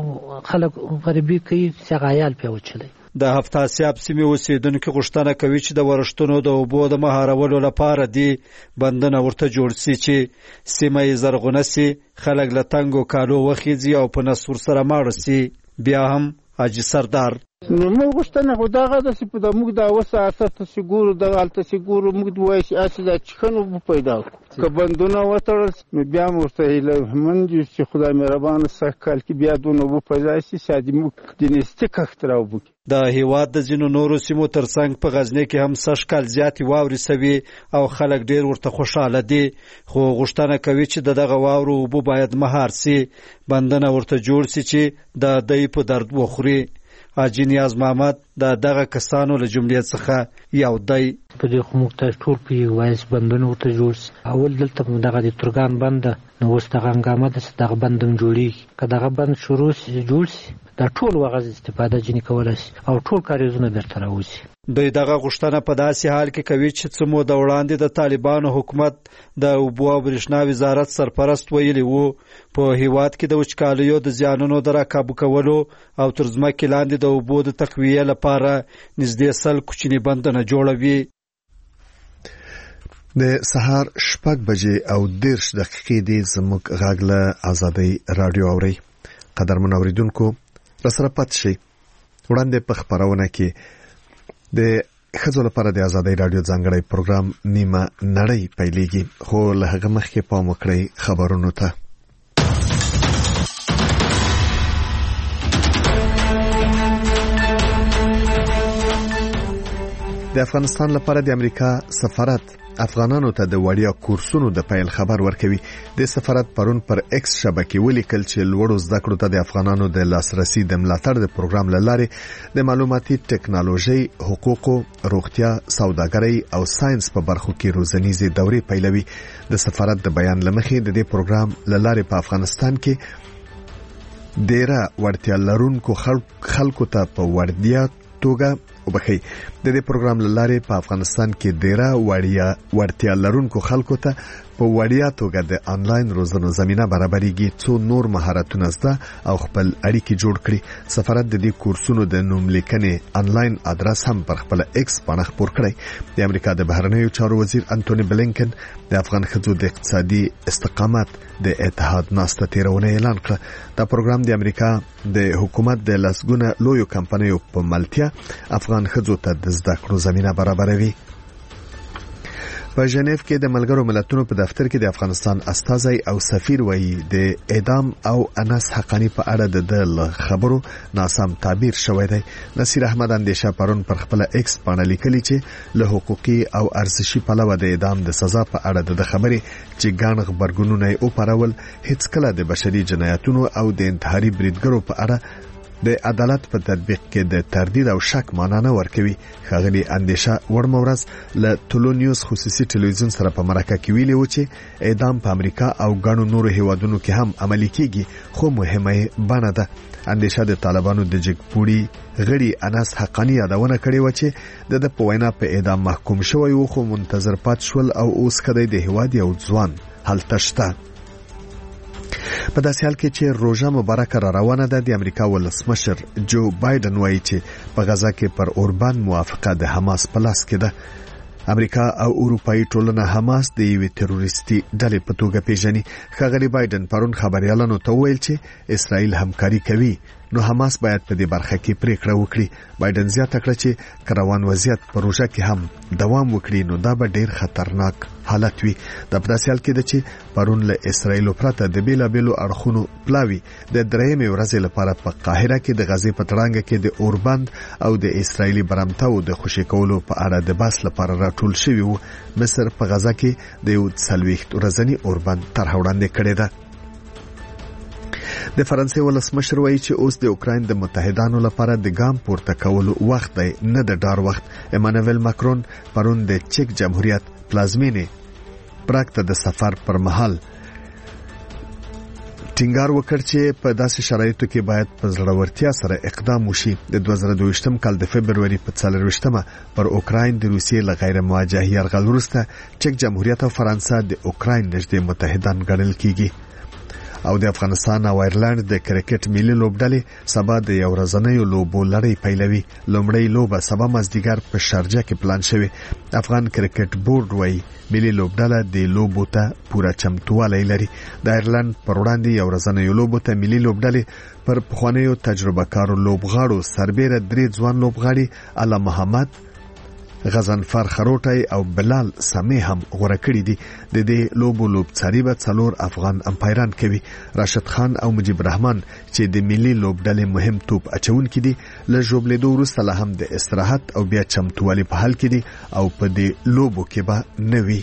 Speaker 16: خلک غریبي کوي چې هغه عیال پې وچلی.
Speaker 1: د هفتاسیاب سیمې اوسېدونکي غوښتنه کوي چې د ورښتونو د اوبو د مهارولو لپاره دي بندونه ورته جوړ سي چې سیمه یې زرغونه سي، خلک له تنګو کالو وخیځي او په نس ورسره ماړه سي. بیا هم حاجي سردار
Speaker 7: نو موږ غوښتنه خو دغه ده چې د موږ د اوس اساس ته چې ګورو، دغه هلته چې ګورو موږ وایي چې هسې دا چښنه اوبه پیدا کړو. که بندونه وتړل نو بیا مو ورته هیلهمند یو چې خدای مهربانه سږ کال کې بیا دونه اوبه پیدا شي چې موږ د نستي کښت راوبکي.
Speaker 1: د هیواد د ځینو نورو سیمو ترڅنګ په غزنی کې هم سږکال زیاتې واورې سوي او خلک ډیر ورته خوشاله دي، خو غوښتنه کوي چې دغه واورو اوبه باید مهار سي، بندونه ورته جوړ سي چې د دوی په درد وخوري. حاجی نیاز محمد دغه کسانو له جملې څخه یو دی.
Speaker 3: په دې خو موږ ته ټول پیوایس بندونه ورته جوړ سي. اول دلته دغه د ترګان بند نو اوس دغه هنګامه ده چې دغه بندم جوړېږي، که دغه بند شروع سي جوړ سي دا ټول وغځ استفاده ځینې کولی سي او ټول کاریزونه بیرته راوځي. دوی دغه غوښتنه په داسې حال کې کوي چې څه موده وړاندې د طالبانو حکومت د اوبو او برېښنا وزارت سرپرست ویلي وو په هیواد کې د وچکالیو د زیانونو د راکابو کولو او تر ځمکې لاندې د اوبو د تقویې لپاره نږدې 100 کوچني بندونه جوړوي.
Speaker 2: د سهار 6 بجې او 10 دقیقې دی زموږ غږ له آزادۍ رادیو اوري. قدرمن اوریدونکو راسره پات شي وړاندې په خبرونه کې د ښځو لپاره د آزادۍ رادیو ځانګړی پروګرام نیمه نړۍ پیلېږي، خو له هغه مخکې پام وکړئ خبرونو ته. د افغانستان لپاره د امریکا سفارت افغانانو ته د وړیا کورسونو د پیل خبر ورکوي. د سفارت پرون پر ایکس شبکې ولیکل چې لوړو زده کړو ته د افغانانو د لاسرسي د ملاتړ د پروګرام له لارې د معلوماتي ټکنالوژي، حقوقو، روغتیا، سوداګرۍ او ساينس په برخو کې روزنیزې دورې پیلوي. د سفارت د بیان لمخې د دې پروګرام له لارې په افغانستان کې ډیره وړتیا لرونکو خلکو ته په وړیا توګه وبخي د دې پروګرام لاره په افغانستان کې ډیره وړتیا لرونکو خلکو ته په وړیا توګه د انلاین روزنو زمينه برابرېږي څو نور مهارتونه زده او خپل اړیکې جوړ کړي. سفارت د دې کورسونو د نوم لیکنې انلاین ادرس هم پر خپل ایکس باندې خپور کړی. د امریکا د بهرنیو چارو وزیر انټونی بلینکن د افغان ښځو د اقتصادي استقامت د اتحاد ناسته تیرونه اعلان کړ. دا پروګرام د امریکا د حکومت د لسګونه لویو کمپنیو په ملتیا افغان ښځو ته د زده کړو زمينه برابروي. په ژنیف کې د ملګرو ملتونو په دفتر کې د افغانستان استازی او سفیر وایي د اعدام او انس حقانی په اړه د خبرو ناسم تعبیر شوی دی. نصیر احمد اندیشه پرون پر خپل ایکس باندې لیکلی چې له حقوقي او ارزشي پلوه د اعدام د سزا په اړه د خبرې چې ګڼ خبرګونونه او پرول هیڅ کله د بشري جنایتونو او د انتحاري بریدګرو په اړه د عدالت په تطبیق کې د تردید او شک معنا نه ورکوي. ښاغلي اندیشه ورمورز له ټولو نیوز خصوصي ټلویزیون سره په مرکه کې ویلي و چې اعدام په امریکا او ګڼو نورو هیوادونو کې هم عملي کیږي، خو مهمه بڼه ده. اندیشه د طالبانو د جګپوړي غړي انس حقانی یادونه کړې و چې د په وینا په اعدام محکوم شوی و، خو منتظر پات شول او اوس کدی د هیواد یو ځوان هلته شته. په داسې حال کې چې روژه مبارکه را روانه ده، د امریکا ولسمشر جو بایدن وایي چې په غزا کې پر اوربان موافقه د حماس په لاس کې ده. امریکا او اروپאי ټولنه حماس د یوې تروریستي ډلې په توګه پیژني. ښاغلي بایدن پرون خبريالانو ته ویل چې اسرائیل همکاري کوي، نو حماس باید په دې برخه کې پریکړه وکړي. بایدن زیاته کړه چې کروان وضعیت په روژه کې هم دوام وکړي نو دا به ډیر خطرناک حالت وي. د پراسیال کې د چې پرون له اسرائیل پرته د بیلابیلو اړخونو پلاوی د درېمې ورځې لپاره په قاهره کې د غزې په تړانګه کې د اوربند او د اسرائیلي برمتاو د خوشی کولو په اړه د بحث لپاره راټول شوی وو. مصر په غزا کې د یو 40 ورځنی اوربند طرح وړاندې کړې ده. د فرانسې ولسمشر وایي چې اوس د اوکراین د متحدانو لپاره د ګام پورته کولو وخت دی، نه د ډار وخت. ایمانوئل ماکرون پرون د چک جمهوریت پلازمینې پراګ ته د سفر پر مهال ټینګار وکړ چې په داسې شرایطو کې باید په زړورتیا سره اقدام وشي. د 2022 کال د فبرवरी په 4 پر اوکراین د روسیې له غیر مواجه یرغل وروسته چک جمهوریت او فرانسه د اوکراین نږدې متحدان ګڼل کیږي. او د افغانستان او ایرلند د کرکټ ملي لوبډلې سبا د یو ورځنیو لوبو لړۍ پیلوي. لومړی لوبه سبا مازدیګر په شارجه کې پلان شوی. افغان کرکټ بورډ وایي ملي لوبډله د لوبو ته پوره چمتووالی لري. د ایرلند پر وړاندې یو ورځنیو لوبو ته ملي لوبډلې پر پخوانیو تجربه کارو لوبغاړو سربېره 3 ځوان لوبغاړي اعلی محمد، غضنفر خروټی او بلال سمې هم غوړه کړي دي. د دې لوبو لوبڅاري به 4 افغان امپایران کوي. راشد خان او مجيب رحمان چې د ملي لوبډلې مهم توپ اچونکي دي له ژوبلېدو وروسته لا هم د استراحت او بیا چمتووالي په حال کې دي او په دې لوبو کې به نه وي.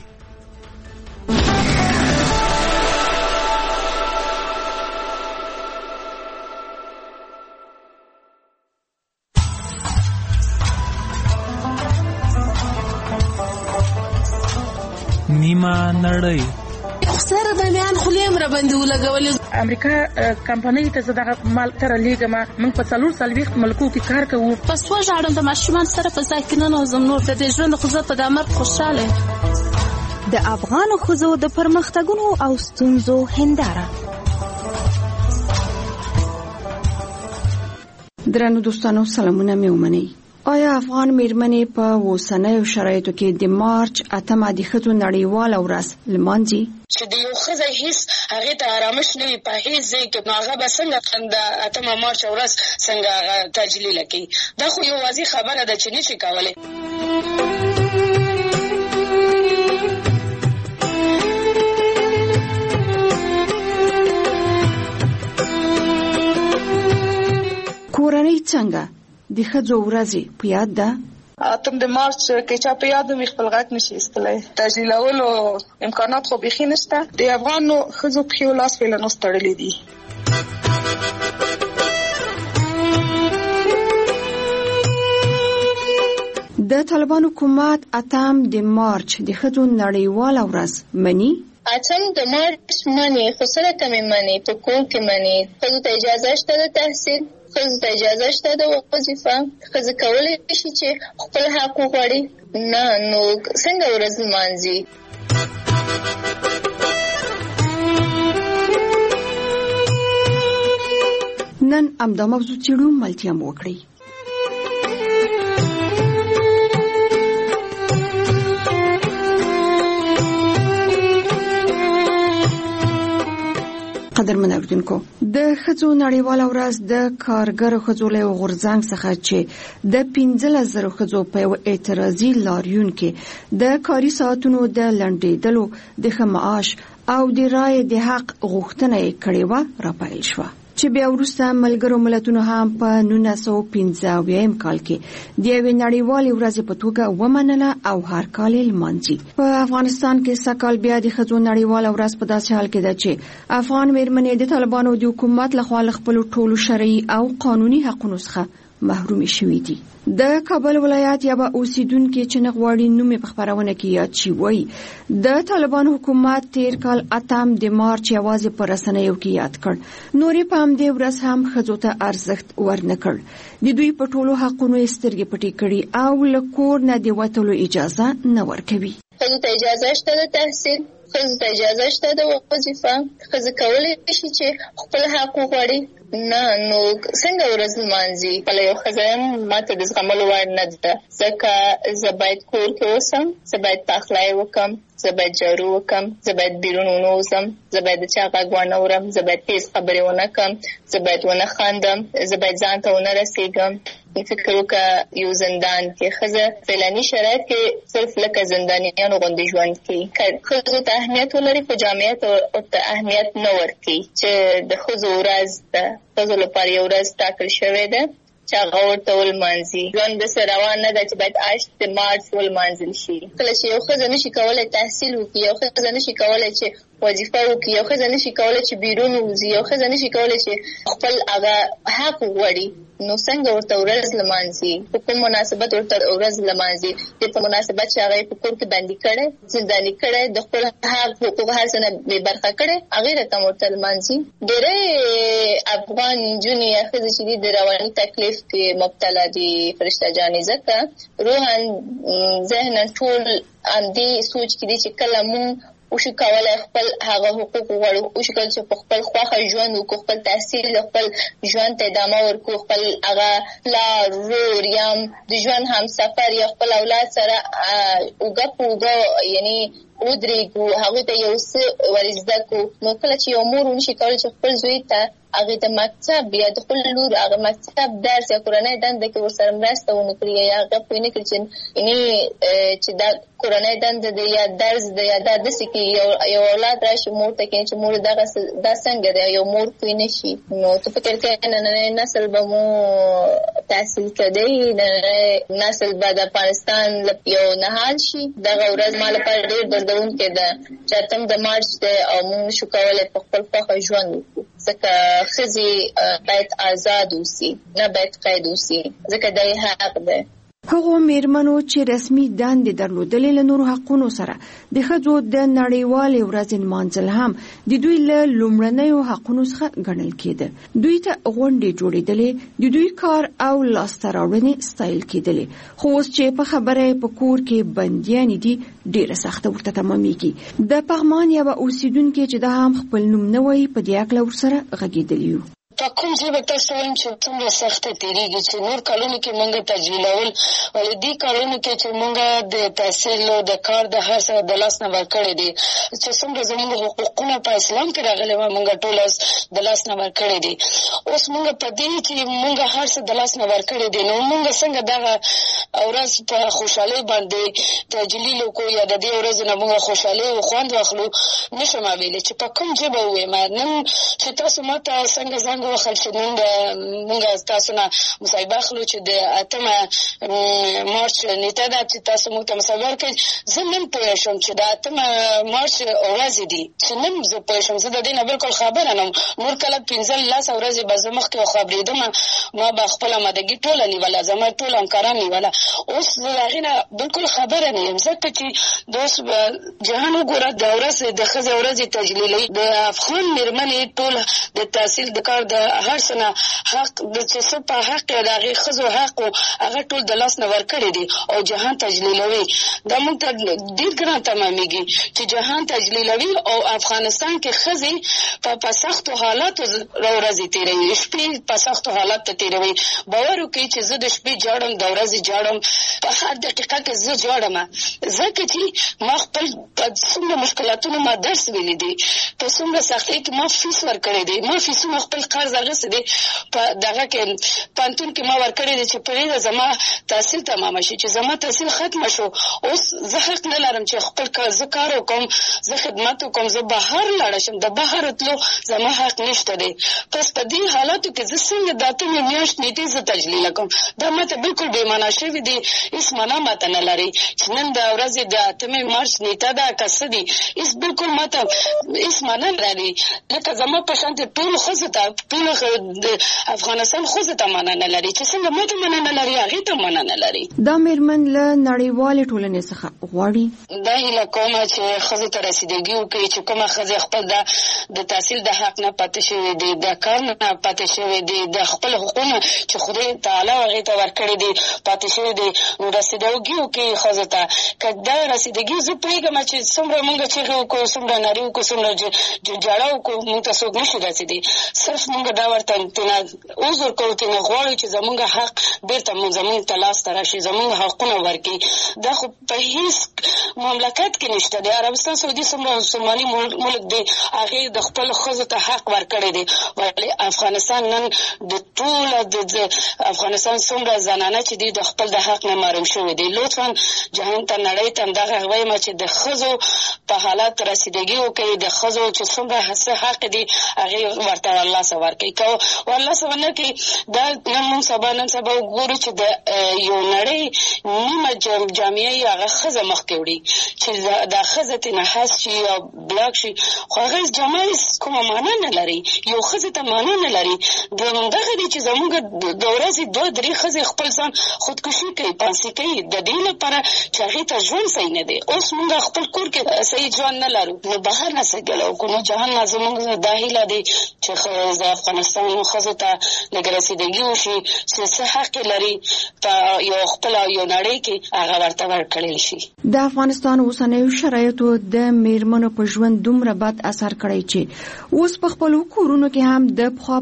Speaker 5: نیمه نړۍ
Speaker 10: سره د میان خلیم را باندې ولګولې.
Speaker 23: امریکا کمپنۍ ته زداغه مال تر لیګه موږ په 4 ملکو کې کار کوو.
Speaker 10: پس وژاړم د ماشومان سره په ځای کې نه نوزم نور د ژوند خو زه په دامر خوشاله.
Speaker 9: د افغان ښځو د پرمختګونو او ستونزو هنداره.
Speaker 24: درنو دوستانو سلامونه مې ومنئ. آیا افغان میرمنې په اوسنیو شرایطو کې د مارچ 8 د ښځو نړیواله ورځ لمانځي؟
Speaker 10: چې د یو ښځه هیڅ هغې ته آرامش نه وي په هیڅ ځای کې، نو هغه به څنګه د 8 مارچ ورځ څنګه تجلیله کوي؟ دا خو یو واضح خبره ده چې نشي کولی.
Speaker 24: کورنۍ څنګه د ښځو ورځې په یاد ده؟
Speaker 10: 8 مارچ کې چا په یاد مې خپل غږ نشي ایستلی. تجلیلولو امکانات خو بیخي نشته. د افغانو ښځو پښې او لاس په لنو ستړلي دي.
Speaker 24: د طالبانو حکومت 8 د مارچ د ښځو نړیواله ورځ مني؟
Speaker 10: 8 د مارچ مني، خو سره کمې مني. په کور کې مني. ښځو ته اجازه شته د تحصیل، ښځو ته اجازه شته د وظیفه، ښځه کولی شي چې خپل حق وغواړي. نه نو څنګه ورځ لمانځي؟
Speaker 24: نن همدا موضوع څېړو، ملتیا مو وکړئ. قدرمن اوریدونکو، د ښځو نړیواله ورځ د کارګرو ښځو له غورځنګ څخه چې د 15,000 ښځو په یو اعتراضي لاریون کې د کاري ساعتونو د لنډېدلو، د ښه معاش او د رایې د حق غوښتنه یې کړې وه راپیل شوه، چې بیا وروسته ملګرو ملتونو هم په 1995 کال کې د یوې نړیوالې ورځې په توګه ومنله او هر کال یې لمانځي. په افغانستان کې سږکال بیا د ښځو نړیواله ورځ په داسې حال کې ده چې افغان میرمنې د طالبانو د حکومت لخوا له خپلو ټولو شرعي او قانوني حقونو څخه محرومې شوې دي. د کابل ولایت یوه اوسیدونکې چې نه غواړي نوم یې په خپرونه کې یاد شي وایي د طالبانو حکومت تیر کال 8 د مارچ یوازې په رسنیو کې یاد کړ، نورې په همدې ورځ هم ښځو ته ارزښت ورنه کړ. د دوی په ټولو حقونو یې سترګې پټې کړي او له کور نه د وتلو اجازه نه ورکوي.
Speaker 10: ښځو ته اجازه شته د تحصیل، ښځو ته اجازه شته د وظیفه، ښځه کولی شي چې خپل حق وغواړي. نه نو څنګه ورځ لمانځي؟ بله یو ښځه یم، ماته د زغملو وړ نه ده، ځکه زه باید کور کې اوسم، زه باید پخلی وکړم، زه باید جارو وکړم، زه باید بیرون ونوزم، زه باید د چا غږ ونه اورم، زه باید تیز خبرې ونه کړم، زه باید ونه خاندم، زه باید ځان ته ونه رسېږم. فکر وکړه یو زندان کې ښځه فعلاني شرایط کې صرف لکه زندانیانو غوندې ژوند کوي. که ښځو ته اهمیت ولري، خو جامعیت ورته اهمیت نه ورکوي چې د ښځو ورځ ده، ښځو لپاره یو ورځ ټاکل شوې ده چې هغه ورته ولمانځي. ژوند داسې روان نه ده چې باید 8 مارچ ولمانځل شي. کله چې یو ښځه نشي کولی تحصیل وکړي، یو ښځه نشي کولی چې وظیفه وکړي، یو ښځه نشي کولی چې بیرون ووځي، یو ښځه نشي کولی چې خپل هغه حق وغواړي، نو څنګه ورته ورځ لمانځي؟ په کوم مناسبت ورته ورځ لمانځي؟ د په مناسبت چې هغه په کور کې بندي کړي، زنداني کړي، د خپل حق حقوق هر څه نه بې برخه کړي، هغې رقم ورته لمانځي. ډېری افغان نجونې یا ښځې چې دي د رواني تکلیف کې مبتلا دي فرشته جانې، ځکه روحاً ذهناً ټول همدې سوچ کې دي چې کله مونږ وشو کولی خپل هغه حقوق وغواړو، وشو کولی چې په خپل خوښه ژوند وکړو، خپل تحصیل خپل ژوند ته ادامه ورکړو، خپل هغه پلار، ورور یا د ژوند همسفر یا خپل اولاد سره اوږه په اوږه یعنې ودرېږو هغوی ته یو څه ور زده کړو. نو کله چې یو مور ونشي کولی چې خپل زوی ته هغې د مکتب یا د خپل لور هغه مکتب درس یا کورنۍ دنده کې ورسره مرسته ونه کړي یا هغه پوه نه کړي چې دا کورنۍ دنده ده یا درس ده یا دا داسې کې یو اولاد راشي مور ته کوي چې مور دا څنګه دی یو مور پوه نه شي. نو ته فکر کوې نننی نسل به مو تحصیل کړی نننی نسل به د افغانستان یو نهال شي. دغه ورځ ما لپاره ډېر دردونکې ده چې 8 د مارچ دی او موږ نشو کولی په خپل خوښه ژوند وکړو ځکه ښځې باید آزاد اوسي نه باید قید اوسي ځکه دا یې حق دی.
Speaker 24: هغو میرمنو چې رسمي دندې درلودلې له نورو حقونو سره د ښځو د نړیوالې ورځې نمانځل هم د دوی له لومړنیو حقونو څخه ګڼل کېده. دوی ته غونډې جوړېدلې، د دوی کار او لاسته راوړنې ستایل کېدلې. خو اوس چې په خبره په کور کې بندیانې دي ډېره سخته ورته تمامېږي. د پغمان یوه اوسیدونکې چې دا هم خپل نوم نه وایي په دې هکله ورسره غږېدلي یو.
Speaker 6: په کوم ځای به تاسو وایم چې څومره سخته تېرېږي چې نور کلونو کې موږ تجلیلول ولې دې کلونو کې چې موږ د تحصیل او د کار د هر څه د لاس نه ورکړی دي چې څومره زموږ حقوقونه په اسلام کې راغلي وه موږ ټول د لاس نه ورکړی دي. اوس موږ په دې چې موږ هر څه د لاس نه ورکړی دي نو موږ څنګه دغه ورځ په خوشحالۍ باندې تجلیل وکړو یا د دې ورځې نه موږ خوشحالۍ او خوند واخلو نشم ویلی چې په کوم ځای به ووایم. نن چې تاسو ما ته څنګه زنګ وخل چې نن موږ تاسو نه مصاحبه اخلو چې د 8 مارچ نیټه ده چې تاسو موږ ته مصاحبه ورکړئ. زه نن پوه شوم چې د 8 مارچ ورځې دي چې نن زه پوه شوم. زه د دې نه بلکل خبره نه وم. نور کله 15 ورځې به زه مخکې خبرېدم ما به خپله مادګي ټوله نیوله زما ټول همکاران نیوله. اوس د هغې نه بلکل خبره نه یم ځکه چې د اوس جهان وګوره د ورځ د ښځې ورځې تجلیلوي د افغان مېرمنې ټول د تحصیل د کار د هر څه نه حق د چې څه په حق یې د هغې ښځو حق هغه ټول د لاس نه ورکړی دی او جهان تجلیلوي. دا موږ ته ډېر ګران تمامېږي چې جهان تجلیلوي او افغانستان کې ښځې په سختو حالاتو ورځې تېروي شپې په سختو حالاتو تېروي. باور وکړئ چې زه د شپې جاړم د ورځې جاړم په هر دقیقه کې زه جاړم ځکه چې ما خپل په څومره مشکلاتونو ما درس ویلی دی په څومره سختۍ کې ما فیس ورکړی دی ما فیسونه خپل قرض اخیستی دی په دغه کې پوهنتون کې ما ورکړی دی چې پرېږده زما تحصیل تمامه شي چې زما تحصیل ختمه شو. اوس زه حق نه لرم چې خپل زه کار وکړم زه خدمت وکړم زه بهر لاړه شم د بهر تلو زما حق نشته دی. پس په دې حالاتو کې زه څنګه د 8 میاشت نیټې زه تجلیله کوم دا ماته بلکل بېمعنا شوي دي هېڅ معنا ماته نه لري چې نن د ورځې د 8 مارچ نیټه ده که څه دي هېڅ بلکل ماته هېڅ معنا نه لري لکه زما په شانتې ټولو ښځو ته ټولو د افغانستان ښځو ته معنا نه لري چې څنګه ماته معنا نه لري هغې ته معنا نه لري.
Speaker 24: دا مېرمن له نړیوالې ټولنې څخه غواړي
Speaker 6: دا هیله کومه چې ښځو ته رسیدګي وکړي چې کومه ښځې خپل د تحصیل د حق نه پاتې شوې دي د کار نه پاتې شوې دي د خپل حقونه چې خدای تعالی هغې ته ورکړي دي پاتې شوې دي نو رسیدګي وکړي ښځو ته. که دا رسیدګي زه پوهېږم چې څومره موږ چیغې وکړو څومره نارې وکړو څومره جاړه وکړو موږ ته څوک نشي رسېدی صرف موږ دا ورته تېنه عذر کوو تېنه غواړو چې زموږ حق بېرته زموږ ته لاسته راشي زموږ حقونه ورکړي. دا خو په هېڅ مملکت کې نشته دی. عربستان سعودي څومره مسلماني ملک دی هغې د خپلو ښځو ته حق ورکړی دی ولې افغانستان نن د ټوله د افغانستان څومره زنانه چې دی د خپل د حق نه محروم شوي دي. لطفا جهان ته نړۍ ته همدغه وایم چې د ښځو په حالات رسیدګي وکړي د ښځو چې څومره څه حق دي هغې ورته ورلاسه ورکړي که ورلاسه ونه کړي دا نن سبا وګورو چې د یو نړۍ نیمه جامعه یې هغه ښځه مخکې وړي چې دا ښځه ترې حذف شي یا بلاک شي خو هغه جامعه کومه معنا نه لري یو ښځې ته معنا نه لري. دغه دی چې زموږ د ورځې 2-3 ښځې خپل ځان خودکشي کوي پانسي کوي د دې لپاره چې هغې ته ژوند صحیح نه دی. اوس موږ خپل کور کې صحیح ژوند نه لرو نو بهر نه څه ګله وکړو نو جهان نه زموږ دا هیله دی چې د افغانستان ښځو ته لږ رسیدګي وشي چې څه حق لري په یو خپل یو نړۍ کې هغه ورته ورکړل شي.
Speaker 24: د افغانستان اوسنیو شرایطو د میرمنو په ژوند دومره بد اثر کړی چې اوس په خپلو کورونو کې هم د پخوا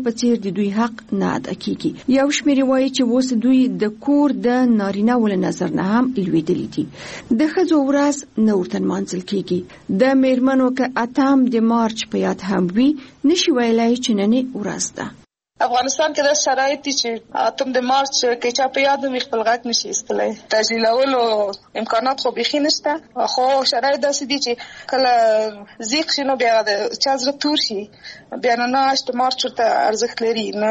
Speaker 24: په څیر د دوی حق نه ادا کیږي. یو شمېر وایي چې اوس دوی د کور د نارینه ول نظر نه هم لویدلي دي. د ښځو ورځ نه ورته نمانځل کیږي. د میرمنو که اتم د مارچ په یاد هم وي نشي ویلای چې نننۍ ورځ ده.
Speaker 11: افغانستان کې د شرایط دي چې اتم د مارچ کې چا په یاد مې خپل غږ نشي ایستلی. تجلیلولو امکانات خو بیخي نشته، خو شرایط داسې دي چې کله زیق شي نو بیا د چا زړه تور شي، بیا نه 8 مارچ ورته ارزښت لري، نه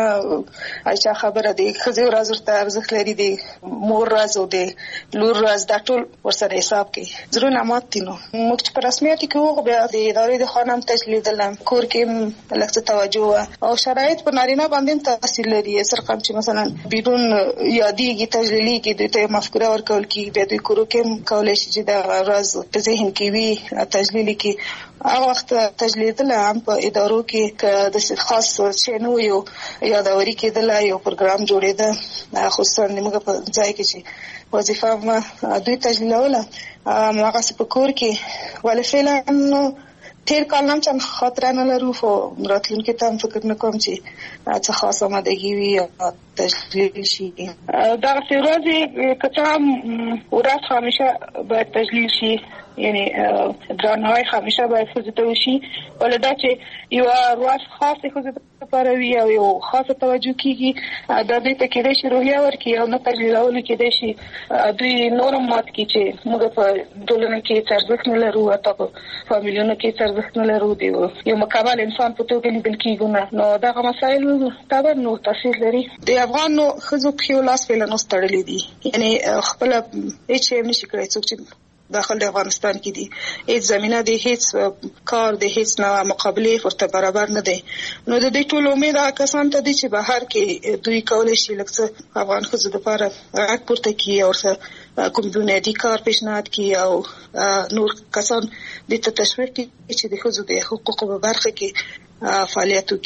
Speaker 11: چا خبره دی ښځې ورځ ورته ارزښت لري، د مور ورځ او د لور ورځ دا ټول ورسره حساب کوي. زړونه مات دي. نو موږ چې په رسمیت کې وغو بیا د ادارې د خانم تجلیدلم کور کې لږ توجه او شرایط په نارینه باندې تاثیر لري. سرقم چې مثلا بیرون یادېږي تجلیلېږي دوی ته مفکوره ورکول کېږي، بیا دوی کورو کې کولی شي چې دغه ورځ په ذهن کې وي تجلیل کړي. هغه وخت تجلیدله هم په ادارو کې که د خاص شی نه وي یادوري کېدله، یو پروګرام جوړېده، خصوصا زموږ په ځای کې چې وظیفه ما دوی تجلیلوله هغسې په کور کې. ولې فعلا تیر کال هم چند خاطره نه لرو، خو راتلونکي ته هم فکر نه کوم چې څه خاص آمادګي وي یا تجلیل شي. دغسې ورځې که څه هم ورځ همیشه باید تجلیل شي، یعنی درناوی همیشه باید ښځو ته وشي، ولې دا چې یوه ورځ خاصې ښځو لپاره وي او یو خاصه توجه کېږي، دا دوی ته کېدای شي روحیه ورکړي او نه تجلیلولو کېدای شي دوی نور هم مات کړي چې موږ په ټولنه کې څه ارزښت نه لرو، حتی په فامیلونو کې څه ارزښت نه لرو، د یو مکمل انسان په توګه لیدل کېږو نه. نو دغه مسایل طبعا نو تاثیر لري. د افغانو ښځو پښې لاس فعلا اوس تړلي دي، یعنی خپله هېڅ شی هم نشي کړی. څوک چې داخل د افغانستان کې دي هیڅ زمینه دی، هیڅ کار دی، هیڅ نه مقابلې ورته برابر نه دی. نو د دې ټول امید هغه کسان ته دی چې بهر کې دوی کولی شي لږ څه افغان ښځو دپاره غږ پورته کړي او ورته کوم بنیادي کار پیشنهاد کړي او نور کسان دې ته تشویق کړي چې د ښځو د حقوقو په برخه کې فعالیت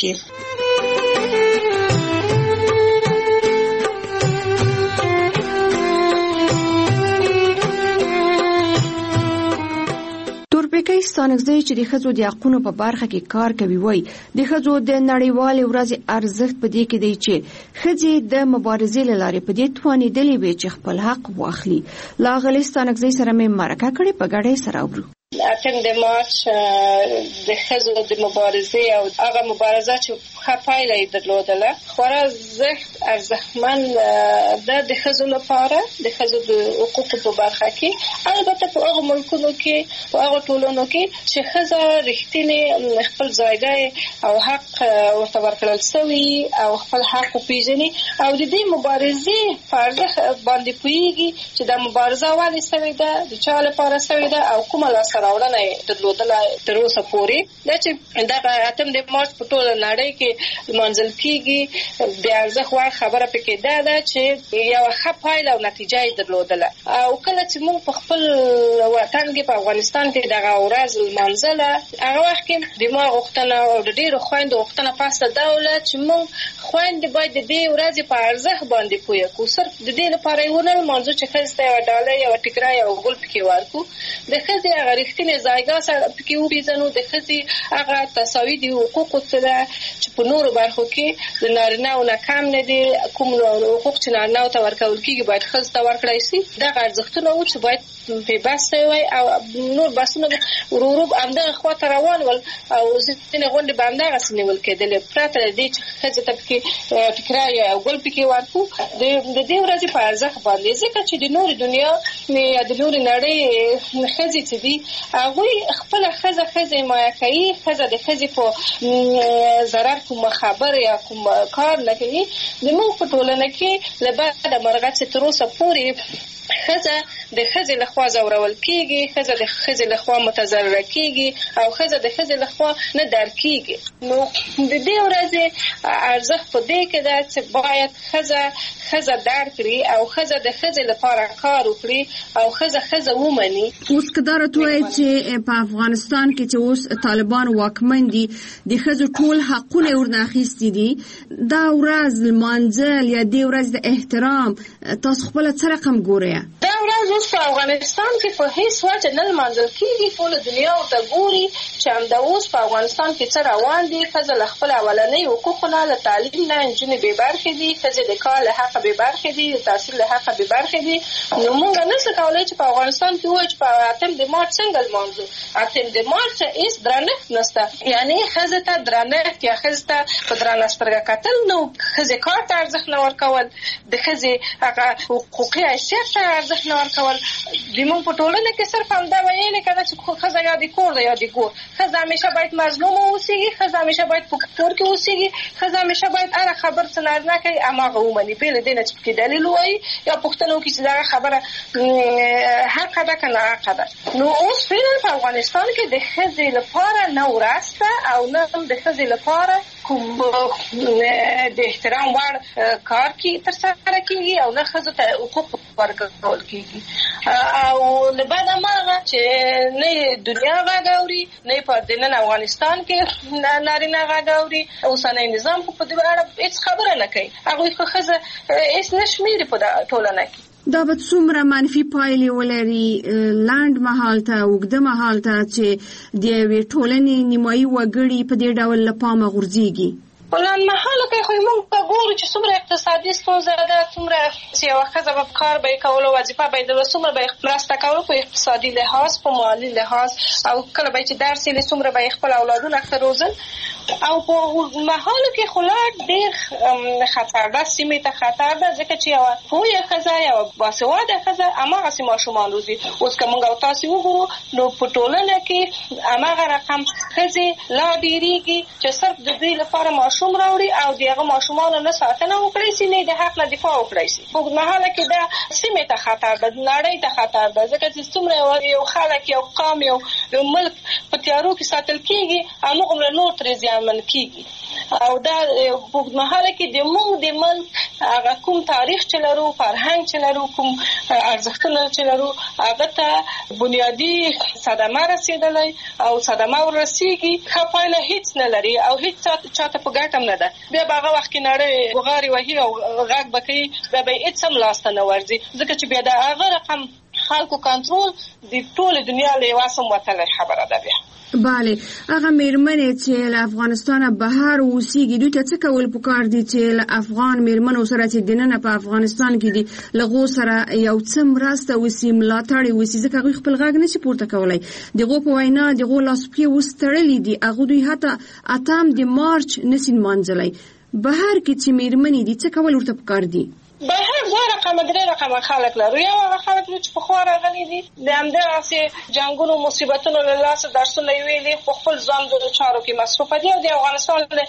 Speaker 11: وکړي.
Speaker 24: تورپیکی ستانکزی چې د ښځو د حقونو په برخه کې کار کوي وایي د ښځو د نړیوالې ورځې ارزښت په دې کې دی چې ښځې د مبارزې له لارې په دې توانېدلې وي چې خپل حق واخلي. له ښاغلي ستانکزی سره مې مرکه کړې، په ګډه یې سره اورو.
Speaker 13: 8 د مارچ د ښځو د مبارزې او هغه مبارزه چې ښه پایله یې درلودله خورا ارزښتمن ده د ښځو لپاره، د ښځو د حقوقو په برخه کې، البته په هغو ملکونو کې، په هغو ټولنو کې چې ښځه رښتینې خپل ځایګی او حق ورته ورکړل سوي او خپل حق وپېژني او د دې مبارزې په ارزښت باندې پوهېږي چې دا مبارزه ولې سوې ده، د چا لپاره سوې ده او کومه لاسته راوړنه یې درلودله تر اوسه پورې. دا چې دغه 8 د مارچ په ټوله نړۍ کې لمانځل کېږي، د ارزښت وړ خبره پکې دا ده چې یوه ښه پایله او نتیجه یې درلودله. او کله چې موږ په خپل وطن کې په افغانستان کې دغه ورځ لمانځله، هغه وخت کې د ما غوښتنه او د ډېرو خویندو غوښتنه پاسته دا وله چې موږ خویندې باید د دې ورځې په ارزښت باندې پوه کړو. صرف د دې لپاره یې ونه لمانځو چې ښځې ته یوه ډالۍ یوه ټیکره یو ګل پکې ورکړو، د ښځې هغه رښتینې ځایګاه سره پکې وپېژنو، د ښځې هغه تساوي د حقوقو څه ده چې په نورو برخو کې د نارینه‌و نه کم نه دي، کوم حقوق چې نارینه‌و ته ورکول کېږي باید ښځو ته ورکړی شي. دغه ارزښتونه وو چې باید په بحث وای او نور بحثونه ورو ورو همدغه خواته روان ول او ځینې غونډې به همدغسې نیول کېدلې، پرته له دې چې ښځې ته پکې ټیکره یا ګل پکې ورکړو د دې ورځې په ارزښت باندې. ځکه چې د نورې دنیا یا د نورې نړۍ ښځې چې دي هغوی خپله ښځه حمایه کوي، ښځه د ښځې په ضرر کومه خبره یا کوم کار نه کوي. زموږ په ټولنه کې له بده مرغه چې تر اوسه پورې ښځه د ښځې لخوا ځورول کېږي، ښځه د ښځې لخوا متضرره کېږي او ښځه د ښځې لخوا نه درک کېږي. نو د دې ورځې ارزښت په دې کې ده چې باید ښځه درک کړي او ښځه د ښځې لپاره کار وکړي او ښځه ومني.
Speaker 24: اوس که دا راته ووایي چې په افغانستان کې چې اوس طالبان واکمن دي د ښځو ټول حقونه یې ورنه اخیستي دي، دا ورځ لمانځل یا دې ورځ د احترام تاسو خپله څه رقم ګورئ؟
Speaker 13: دا ورځ اوس په افغانستان کې په هیڅ وجه نه لمانځل کېږي. ټوله دنیا ورته ګوري چې همدا اوس په افغانستان کې څه روان دي. ښځه له خپل اولنۍ حقوقو نه، له تعلیم نه نجونې بې برخې دي، ښځې د کار له حقه بې برخې دي، د تحصیل له حقه بې برخې دي. نو موږ نشو کولی چې په افغانستان کې ووایو چې په 8 د مارچ څنګه لمانځو. 8 د مارچ هېڅ درنښت نشته، یعنې ښځې ته درنښت یا ښځې ته په درنه سترګه کتل نو ښځې کار ته ارزښت نه ورکول، د ښځې هغه حقوقي حیثیت ته ارزښت نه ورکول. زموږ په ټولنه کې صرف همدا ویلې که نه چې ښځه یا د کور ده یا د ګور. ښځه همیشه باید مظلومه اوسېږي، ښځه همیشه باید په کور کې اوسېږي، ښځه همیشه باید هره خبر څه نارینه کوي هماغه ومني، بې له دې نه چې پکې دلیل ووایي یا پوښتنه وکړي چې دغه خبره حقه ده که ناحقه ده. نو اوس فعلا په افغانستان کې د ښځې لپاره نه ورځ ده او نه د ښځې لپاره کوم د احترام وړ کار کې ترسره کېږي او نه ښځو ته حقوق ورکول کېږي. او له بعده هماغه چې نه دنیا غږ اوري، نه په دننه افغانستان کې نارینه غږ اوري. اوسنی نظام خو په دې اړه هېڅ خبره نه کوي، هغوی خو ښځه هېڅ نه شمېري په ټولنه کې.
Speaker 24: دا به څومره منفي پایلې ولري لنډ مهال ته اوږده مهال ته چې د یوې ټولنې نیمایي وګړي په دې ډول له پامه غورځېږي؟
Speaker 13: په لنډ مهاله کې خو موږ ګورو چې څومره اقتصادي ستونزه ده، څومره چې یوه ښځه به کار به یې کولو، وظیفه به یې درلوده، څومره به یې مرسته کولو په اقتصادي لحاظ، په مالي لحاظ، او کله به یې چې درس یې څومره به یې خپل اولادونه ښه روزل. او په مهالو کې خو لا ډېر خطر ده، سیمې ته خطر ده، ځکه چې یوه پوهه ښځه یوه باسواده ښځه هماغسې ماشومان روزي. اوس که موږ او تاسې وګورو نو په ټولنه کې هماغه رقم ښځې لا ډېرېږي چې صرف د دوی لپاره ماشوم راوړي او د هغه ماشومانو نه ساتنه وکړی شي، نه د حق نه دفاع وکړی شي. په مهاله کې دا سیمې ته خطر ده، نړۍ ته خطر ده، ځکه چې څومره یو خلک، یو قام، یو ملک په تیارو کې ساتل کېږي هغومره نور ترې زیانمن کېږي. او دا په مهاله کې د موږ د ملک هغه کوم تاریخ چې لرو، فرهنګ چې لرو، کوم ارزښتونه چې لرو، هغه ته بنیادي صدمه رسېدلی او صدمه ورسېږي، ښه پایله هېڅ نه لري او هېڅ چاته په ګټه نه ده. بیا به هغه وخت کې نړۍ بغارې وهي او غږ به کوي، بیا به هېڅ هم لاسته نه ورځي، ځکه چې بیا د هغه رقم خلکو کنټرول د ټولې دنیا له یوه سم وتلی خبره ده. بیا
Speaker 24: بله، هغه میرمنې چې له افغانستانه بهر اوسېږي دوی ته څه کول پکار دي چې له افغان میرمنو سره چې دننه په افغانستان کې دي له هغو سره یو څه مرسته وسي، ملاتړ یې وسي، ځکه هغوی خپل غږ نشي پورته کولی. د هغو په وینا د هغو لاسپښې اوس تړلي دي، هغه دوی حتی 8 د مارچ نشي لمانځلی. بهر کې چې میرمنې دي څه کول ورته پکار دي؟
Speaker 13: بهر دوه رقمه درې رقمه خلک لرو. یو هغه خلک چې پخوا راغلي دي د همدغسې جنګونو مصیبتونو له لاسه درسونه یې ویلي، په خپل ځان د چارو کې مصروفه دي او د افغانستان له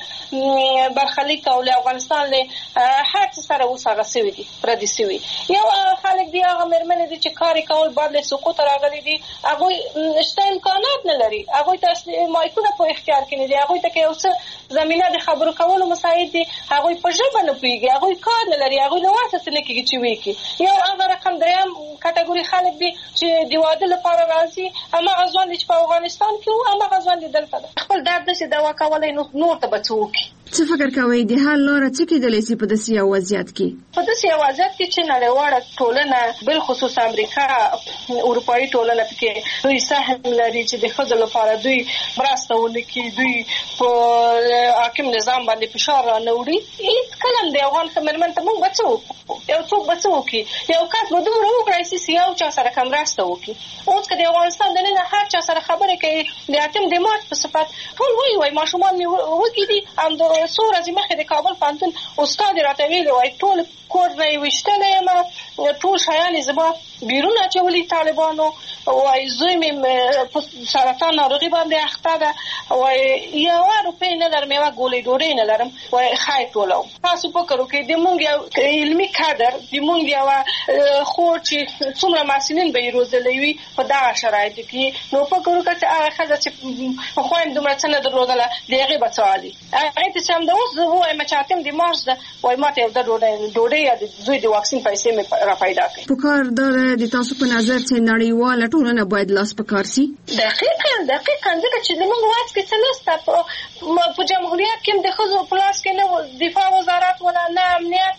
Speaker 13: برخلیک او له افغانستان له هر څه سره اوس هغه سوي دي، پردي سوي. یو خلک دي هغه مېرمنې دي چې کار یې کول بعد له سقوط راغلي دي، هغوی شته امکانات نه لري، هغوی ته مایکونه په اختیار کې نه دي، هغوی ته که یو څه زمینه د خبرو کولو مساعد دي، هغوی په ژبه نه پوهېږي، هغوی کار نه لري، هغوی له واسه څه نه کېږي چې وکړي. یو هغه رقم درېیم کټګوري خلک دي چې د واده لپاره راځي، هماغه ځوان دي چې په افغانستان کې وو، هماغه ځوان دي دلته ده، خپل درد نشي دوا کولی، نور ته به څه وکړي.
Speaker 24: څه فکر کوئ د حل لاره څه کېدلی شي په داسې یو وضعیت کې؟
Speaker 13: په داسې یو وضعیت کې چې نړیواله ټولنه بالخصوص امریکا، اروپایي ټولنه پکې دوی سهم لري چې د ښځو لپاره دوی مرسته ونکړي، دوی په حاکم نظام باندې فشار رانه وړي. هېڅکله هم د افغان مېرمن ته موږ به څه وکړو؟ یو څوک به څه وکړي؟ یو کس به دومره وکړی شي چې یو چا سره که مرسته وکړي. اوس که د افغانستان دننه هر چا سره خبرې کوي د 8 د مارچ په صفت ټول وایي ماشومان مې وږي دي. څو ورځې مخکې د کابل پوهنتون استاد یې راته ویلي وایي ټول کور نه یې ویشتلی یم، ټول شیان یې زما بیرون اچولي طالبانو، وایي زوی مې په سرطان ناروغي باندې اخته ده، وایي 1 روپۍ نه لرم، 1 ګولۍ ډوډۍ نه لرم، وایي خیر ټولوم. تاسو فکر وکړئ د مونږ یو علمي کادر، د مونږ یوه خور چې څومره محصلین به یې روزلی وي په دغه شرایطو کې، نو فکر وکړه چې هغه ښځه چې پخوا یې دومره څه نه درلودله د هغې به څه حال وي. هغې ته چې همدا اوس زه ووایم چې 8 د مارچ ده، وایي ما ته یو ډوډۍ یا د زوی د واکسین پیسې مې را پیدا کړي.
Speaker 24: په کار دا د تاسو په نظر چې نړیواله ټولنه باید لاس په کار شي؟
Speaker 13: دقیقاً ځکه چې زموږ واس کې څه نشته. په جمهوریت کې هم د ښځو په لاس کې نه دفاع وزارت ولا نه امنیت و،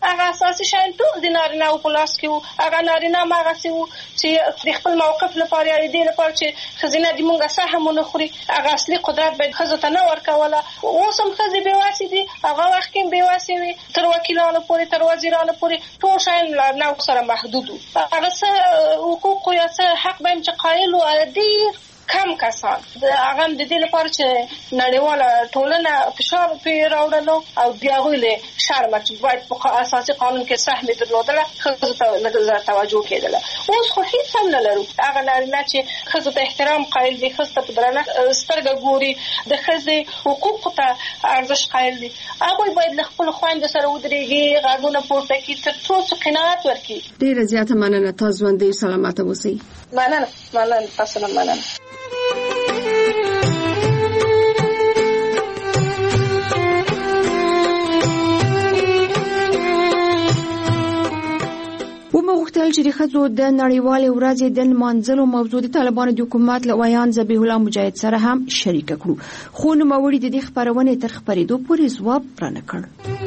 Speaker 13: هغه اساسي شیان ټول د نارینه په لاس کې وو. هغه نارینه ماغسې وو چې د خپل موقف لپاره یا دې لپاره چې ښځینه د مونږ سهم ونه خوري. هغه اصلي قدرت باید ښځو ته نه ورکوله. اوس هم ښځې بېوسې دي، هغه وخت کې هم بېوسې وي، تر وکیلانو پورې تر وزیرانو پورې ټول شیان نارینهو سره محدود وو. هغه څه حقوقو یا څه حق به هم چې قایل وو ډېر کم کسان. هغه د دې لپاره چې نړیواله ټولنه فشار پرې راوړلو او د هغوی له شرمه چې باید په اساسي قانون کې سهم یې درلودله ښځو ته لږ توجه کېدله. اوس خو هېڅ هم نه لرو. هغه نارینه چې ښځو ته احترام قایل دي، ښځو ته په درنه سترګه ګوري، د ښځې حقوقو ته ارزښت قایل دي، هغوی باید له خپلو خویندو سره ودرېږي، غږونه پورته کړي تر څو چې قناعت ورکړي.
Speaker 24: ډېره زیاته مننه. تاسو ژوندي سلامته اوسئ.
Speaker 13: مننه تاسو نه مننه.
Speaker 24: ومغوښتل چې د ښځو د نړیوالې ورځې د لمانځلو موضوع د طالبانو د حکومت له ویان ذبیح الله مجاهد سره هم شریکه کړو، خو نوموړي د دې خپرونې تر خپرېدو پورې ځواب رانه کړ.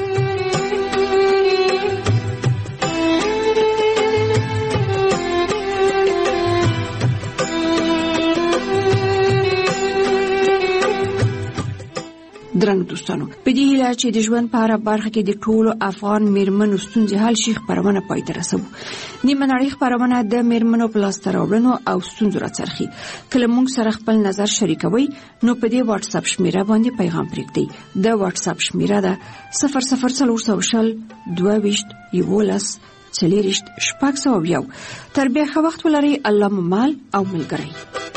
Speaker 24: درنو دوستانو، په دې هیله چې د ژوند په هره برخه کې د ټولو افغان میرمنو ستونزې حل شي خپرونه پای ته رسوو. نیمه نړۍ خپرونه د میرمنو په لاسته راوړنو او ستونزو راڅرخي. کله موږ سره خپل نظر شریکوي نو په دې واتس اپ شمیره باندې پیغام پرېږدئ. د واتس اپ شمیره ده 0040 22 11 40 601. تر بیا ښه وخت ولرئ. الله مو مال او ملګری.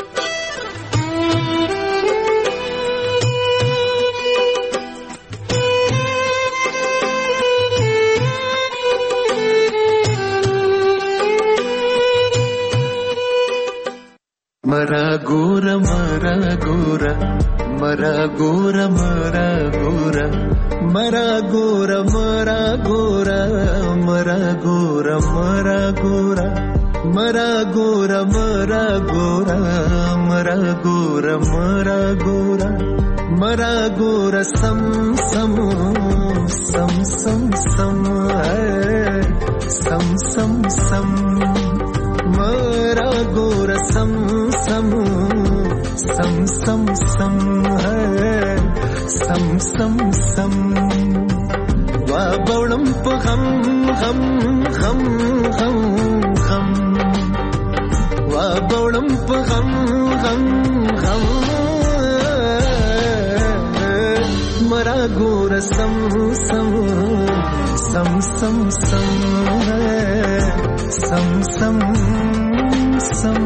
Speaker 14: मरा गोरा मरा गोरा मरा गोरा मरा गोरा मरा गोरा मरा गोरा मरा गोरा मरा गोरा मरा गोरा मरा गोरा मरा गोरा मरा गोरा मरा गोरा सम सम सम सम सम सम सम सम मरा गोरा सम सम सम सम सम सम सम सम वा बौड़म प गम गम गम गम गम वा बौड़म प गम गम गम मरा गोरा सम सम सम सम सम सम सम सम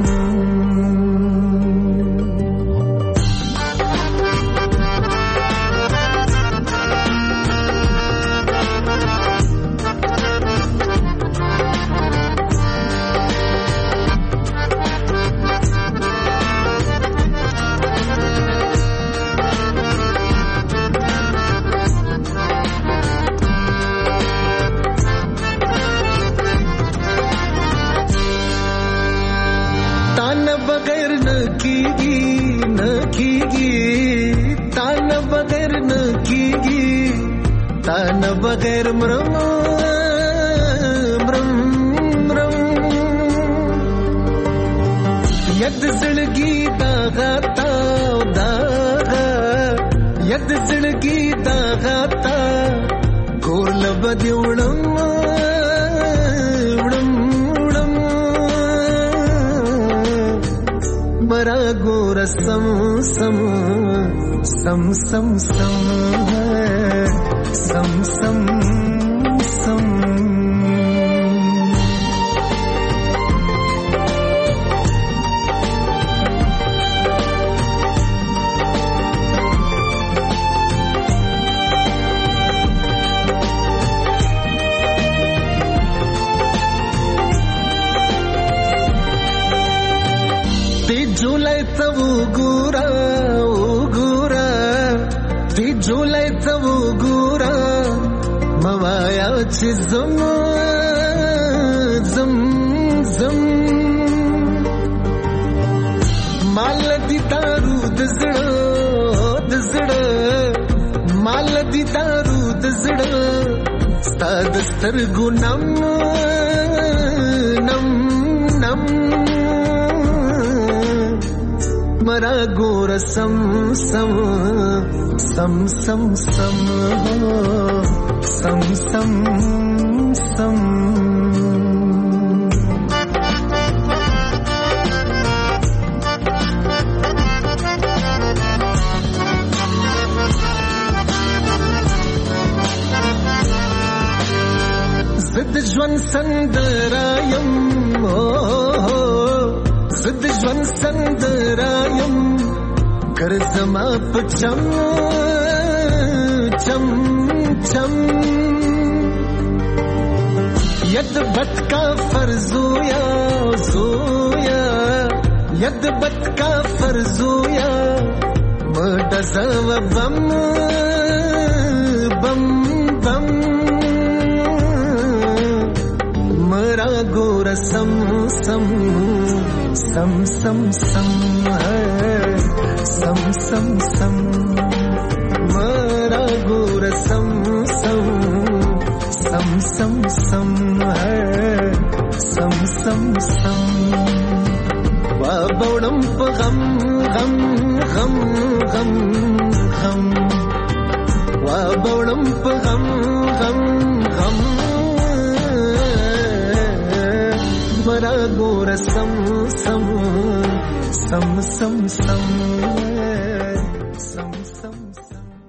Speaker 14: बगैर मरम मरम मरम यद जिंदगी दागाता दागा यद जिंदगी दागाता गोर लबद उड़म उड़म उड़म मरा गोर सम सम सम सम सम सम सम सम जुलाई तब गुरा गुरा जुलाई तब गुरा मवाया झम झम झम माल दी तारू दजड़ माल दी तारू दजड़ ستاد سترګو نم نم نم مرا ګور سم سم سم سم سم سم سم سم زد ژوند سندرایم زد ژوند سندرایم ګرځما پچم چم چم ید بد کا فرزویا زویا ید بد کا فرزویا مدزو بم بم بم مرا ګور سم سم سم سم سم سم سم سم مرا ګور سم سم سم سم سم سم سم سم وا بوړم په غم غم غم غم غم وا بوړم په غم غم غم مرا ګور سم سم سم سم سم